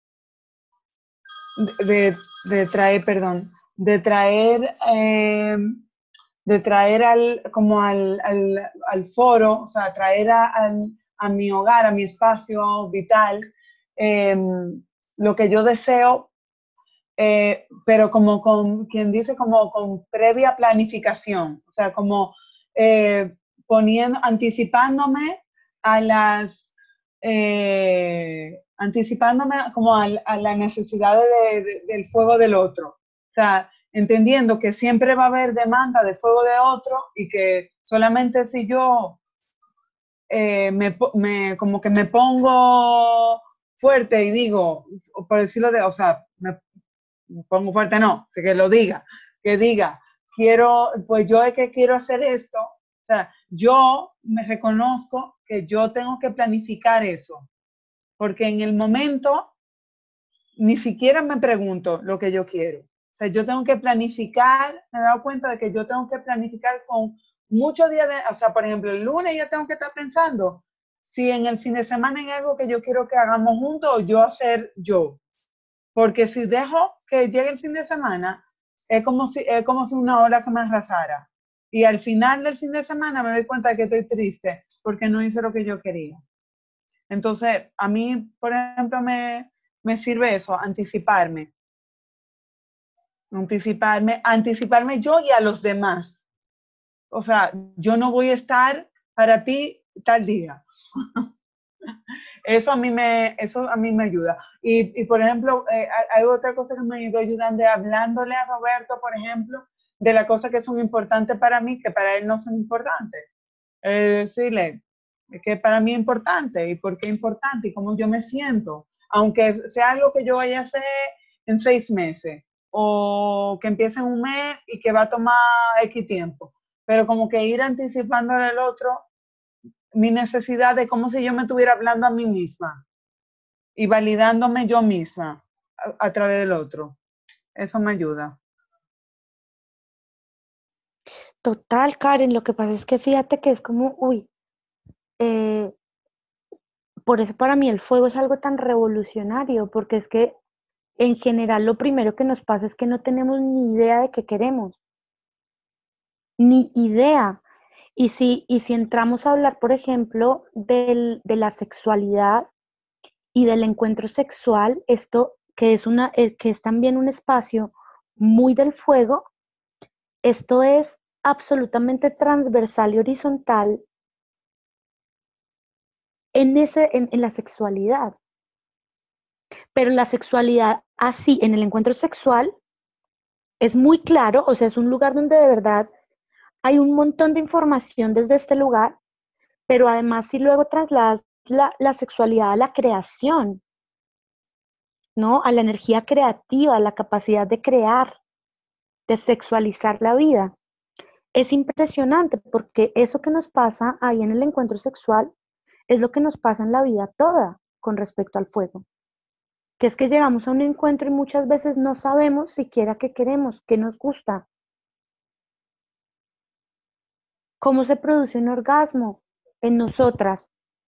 de, de traer, perdón, de traer, eh, de traer al, como al, al, al foro, o sea, traer a, al- a mi hogar, a mi espacio vital, eh, lo que yo deseo, eh, pero como con, quien dice, como con previa planificación, o sea, como eh, poniendo, anticipándome a las, eh, anticipándome como a, a las necesidades de, de, del fuego del otro. O sea, entendiendo que siempre va a haber demanda de fuego de otro y que solamente si yo eh, me, me, como que me pongo fuerte y digo, por decirlo de, o sea, me pongo fuerte, no, que lo diga, que diga, quiero, pues yo es que quiero hacer esto, o sea, yo me reconozco que yo tengo que planificar eso, porque en el momento ni siquiera me pregunto lo que yo quiero. O sea, yo tengo que planificar, me he dado cuenta de que yo tengo que planificar con muchos días de, o sea, por ejemplo, el lunes ya tengo que estar pensando si en el fin de semana hay algo que yo quiero que hagamos juntos o yo hacer yo. Porque si dejo que llegue el fin de semana, es como si, es como si una ola que me arrasara. Y al final del fin de semana me doy cuenta de que estoy triste porque no hice lo que yo quería. Entonces, a mí, por ejemplo, me, me sirve eso, anticiparme. Anticiparme, anticiparme yo y a los demás. O sea, yo no voy a estar para ti tal día. Eso a mí me, eso a mí me ayuda. Y, y por ejemplo, eh, hay otra cosa que me ha ido ayudando, hablándole a Roberto, por ejemplo, de las cosas que son importantes para mí, que para él no son importantes. Eh, decirle que para mí es importante y por qué es importante y cómo yo me siento, aunque sea algo que yo vaya a hacer en seis meses o que empiece en un mes y que va a tomar X tiempo, pero como que ir anticipándole al otro mi necesidad de como si yo me estuviera hablando a mí misma y validándome yo misma a, a través del otro. Eso me ayuda. Total, Karen, lo que pasa es que fíjate que es como, uy, eh, por eso para mí el fuego es algo tan revolucionario, porque es que en general lo primero que nos pasa es que no tenemos ni idea de qué queremos, ni idea. Y si, y si entramos a hablar, por ejemplo, del, de la sexualidad y del encuentro sexual, esto que es, una, eh, que es también un espacio muy del fuego, esto es absolutamente transversal y horizontal en, ese, en, en la sexualidad. Pero la sexualidad así, en el encuentro sexual, es muy claro, o sea, es un lugar donde de verdad hay un montón de información desde este lugar, pero además si luego trasladas la, la sexualidad a la creación, ¿no? A la energía creativa, a la capacidad de crear, de sexualizar la vida. Es impresionante porque eso que nos pasa ahí en el encuentro sexual es lo que nos pasa en la vida toda con respecto al fuego. Que es que llegamos a un encuentro y muchas veces no sabemos siquiera qué queremos, qué nos gusta, cómo se produce un orgasmo en nosotras,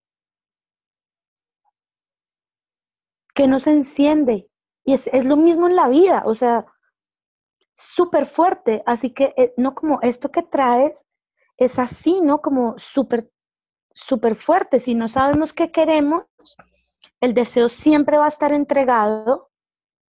qué nos enciende. Y es, es lo mismo en la vida, o sea, súper fuerte. Así que, eh, no como esto que traes, es así, ¿no? Como súper, súper fuerte. Si no sabemos qué queremos, el deseo siempre va a estar entregado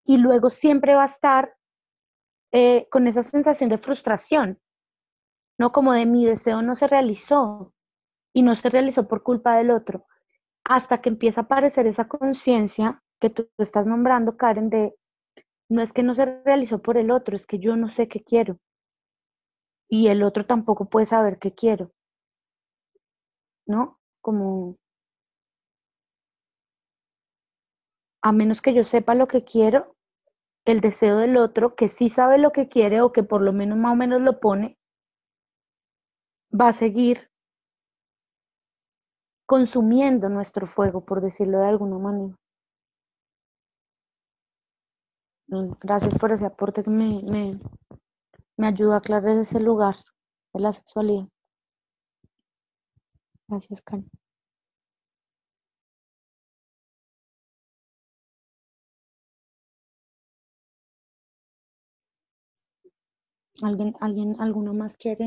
y luego siempre va a estar eh, con esa sensación de frustración, ¿no? Como de mi deseo no se realizó y no se realizó por culpa del otro, hasta que empieza a aparecer esa conciencia que tú estás nombrando, Karen, de no es que no se realizó por el otro, es que yo no sé qué quiero y el otro tampoco puede saber qué quiero, ¿no? Como a menos que yo sepa lo que quiero, el deseo del otro, que sí sabe lo que quiere o que por lo menos más o menos lo pone, va a seguir consumiendo nuestro fuego, por decirlo de alguna manera. Gracias por ese aporte que me, me, me ayuda a aclarar ese lugar de la sexualidad. Gracias, Karen. ¿Alguien, alguien, alguno más quiere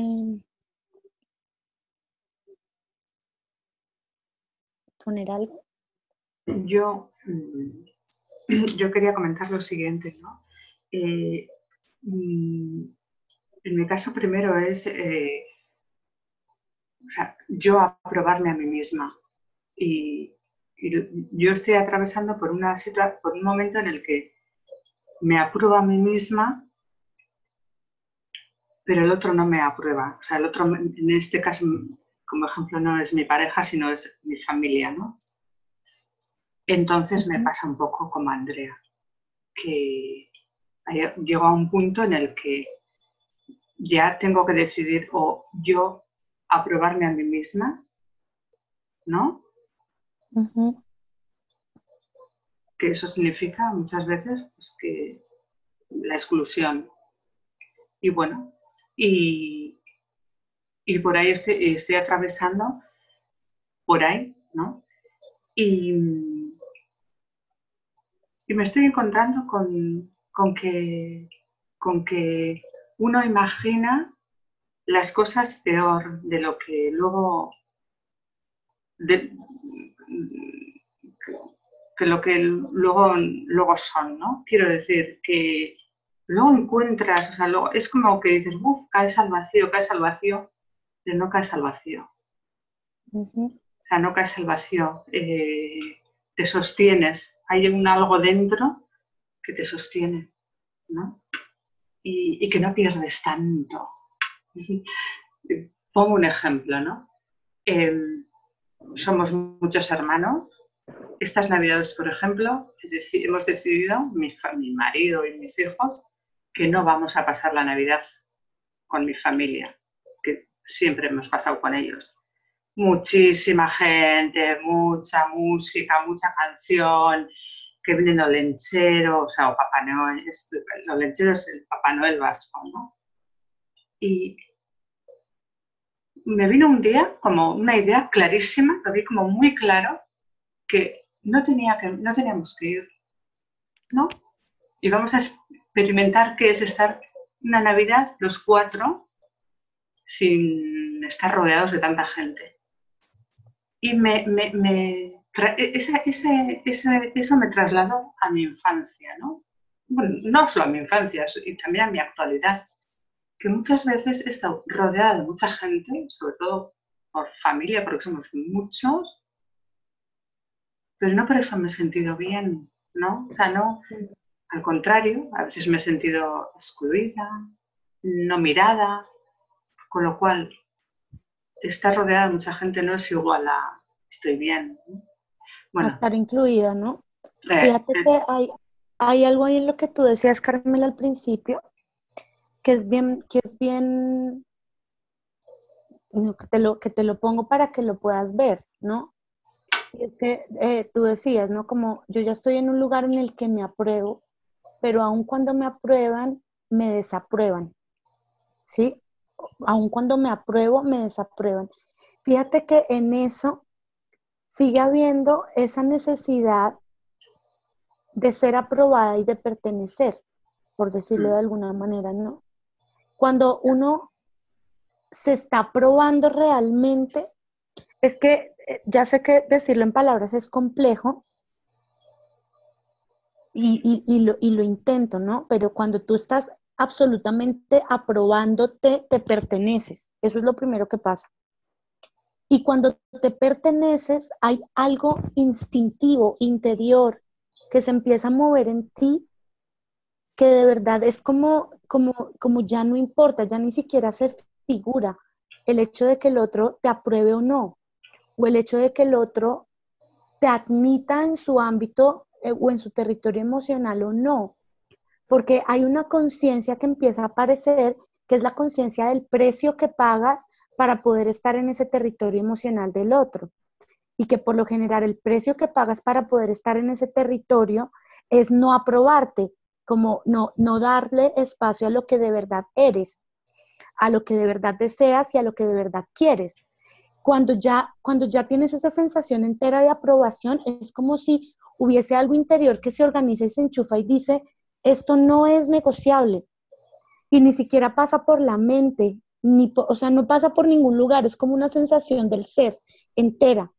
poner algo? Yo, yo quería comentar lo siguiente, ¿no? Eh, en mi caso primero es eh, o sea, yo aprobarme a mí misma. Y, y yo estoy atravesando por, una situa- por un momento en el que me apruebo a mí misma, pero el otro no me aprueba. O sea, el otro, en este caso, como ejemplo, no es mi pareja, sino es mi familia, ¿no? Entonces me pasa un poco como a Andrea, que llego a un punto en el que ya tengo que decidir o yo aprobarme a mí misma, ¿no? Uh-huh. Que eso significa muchas veces pues, que la exclusión. Y bueno, y, y por ahí estoy, estoy atravesando, por ahí, ¿no? Y, y me estoy encontrando con, con, que, con que uno imagina las cosas peor de lo que luego... De, que lo que luego, luego son, ¿no? Quiero decir que luego encuentras, o sea, luego, es como que dices, uff, caes al vacío, caes al vacío, pero no caes al vacío. Uh-huh. O sea, no caes al vacío, eh, te sostienes, hay un algo dentro que te sostiene, ¿no? Y, y que no pierdes tanto. Pongo un ejemplo, ¿no? Eh, somos muchos hermanos. Estas navidades, por ejemplo, hemos decidido, mi, mi marido y mis hijos, que no vamos a pasar la Navidad con mi familia, que siempre hemos pasado con ellos. Muchísima gente, mucha música, mucha canción, que vienen los lencheros, o sea, o Papá Noel, los lencheros es el Papá Noel vasco, ¿no? Y me vino un día como una idea clarísima, lo vi como muy claro, que no, tenía que, no teníamos que ir, ¿no? Y vamos a experimentar qué es estar una Navidad los cuatro sin estar rodeados de tanta gente. Y me, me, me esa, ese, ese, eso me trasladó a mi infancia, ¿no? Bueno, no solo a mi infancia, y también a mi actualidad, que muchas veces he estado rodeada de mucha gente, sobre todo por familia, porque somos muchos, pero no por eso me he sentido bien, ¿no? O sea, no, al contrario, a veces me he sentido excluida, no mirada, con lo cual estar rodeada de mucha gente no es igual a estoy bien. Bueno, a estar incluida, ¿no? eh, Fíjate eh, que hay, hay algo ahí en lo que tú decías, Carmela, al principio, que es bien, que es bien, que te lo, que te lo pongo para que lo puedas ver, ¿no? Y es que eh, tú decías, ¿no? Como yo ya estoy en un lugar en el que me apruebo, pero aun cuando me aprueban, me desaprueban, ¿sí? Aun cuando me apruebo, me desaprueban. Fíjate que en eso sigue habiendo esa necesidad de ser aprobada y de pertenecer, por decirlo de alguna manera, ¿no? Cuando uno se está probando realmente, es que ya sé que decirlo en palabras es complejo, y, y, y, lo, y lo intento, ¿no? Pero cuando tú estás absolutamente aprobándote, te perteneces. Eso es lo primero que pasa. Y cuando te perteneces, hay algo instintivo, interior, que se empieza a mover en ti, que de verdad es como, como, como ya no importa, ya ni siquiera se figura el hecho de que el otro te apruebe o no, o el hecho de que el otro te admita en su ámbito eh, o en su territorio emocional o no, porque hay una conciencia que empieza a aparecer, que es la conciencia del precio que pagas para poder estar en ese territorio emocional del otro. Y que por lo general el precio que pagas para poder estar en ese territorio es no aprobarte, como no, no darle espacio a lo que de verdad eres, a lo que de verdad deseas y a lo que de verdad quieres. Cuando ya, cuando ya tienes esa sensación entera de aprobación, es como si hubiese algo interior que se organiza y se enchufa y dice, esto no es negociable. Y ni siquiera pasa por la mente, ni por, o sea, no pasa por ningún lugar, es como una sensación del ser entera.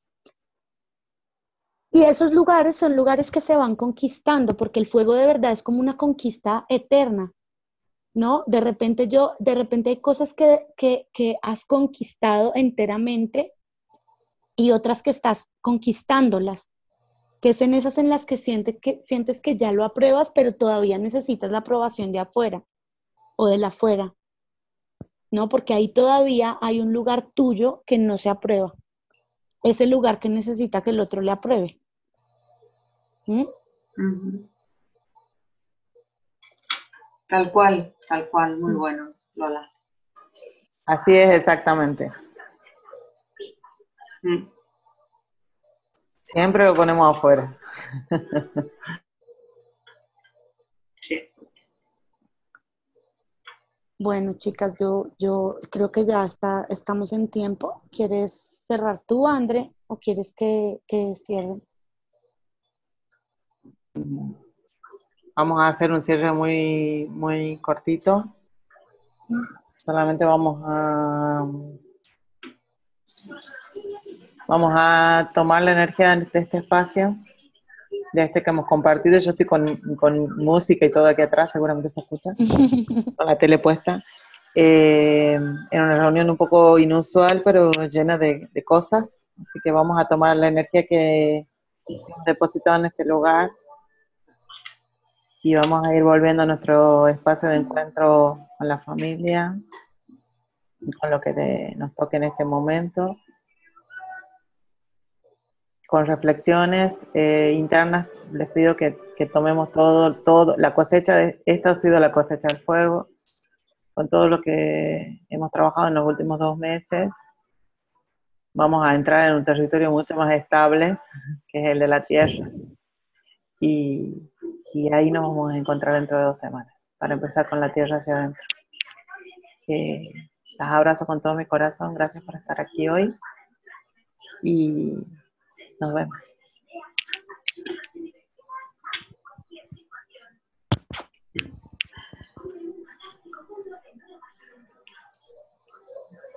Y esos lugares son lugares que se van conquistando, porque el fuego de verdad es como una conquista eterna, ¿no? De repente yo, de repente hay cosas que, que, que has conquistado enteramente y otras que estás conquistándolas, que es en esas en las que, siente que sientes que ya lo apruebas, pero todavía necesitas la aprobación de afuera o de la afuera, ¿no? Porque ahí todavía hay un lugar tuyo que no se aprueba, es el lugar que necesita que el otro le apruebe. ¿Mm? Uh-huh. Tal cual, tal cual, muy bueno, Lola. Así es exactamente. Mm. Siempre lo ponemos afuera. Sí. Bueno, chicas, yo, yo creo que ya está, estamos en tiempo. ¿Quieres cerrar tú, André, o quieres que, que cierre? Vamos a hacer un cierre muy, muy cortito. Solamente vamos a vamos a tomar la energía de este espacio, de este que hemos compartido. Yo estoy con, con música y todo aquí atrás, seguramente se escucha, con la tele puesta. Eh, en una reunión un poco inusual, pero llena de, de cosas. Así que vamos a tomar la energía que hemos depositado en este lugar y vamos a ir volviendo a nuestro espacio de encuentro con la familia, con lo que de, nos toque en este momento, con reflexiones eh, internas. Les pido que, que tomemos todo, todo, la cosecha, de, esta ha sido la cosecha del fuego, con todo lo que hemos trabajado en los últimos dos meses. Vamos a entrar en un territorio mucho más estable, que es el de la tierra, y, y ahí nos vamos a encontrar dentro de dos semanas, para empezar con la tierra hacia adentro. Eh, las abrazo con todo mi corazón, gracias por estar aquí hoy, y nos vemos.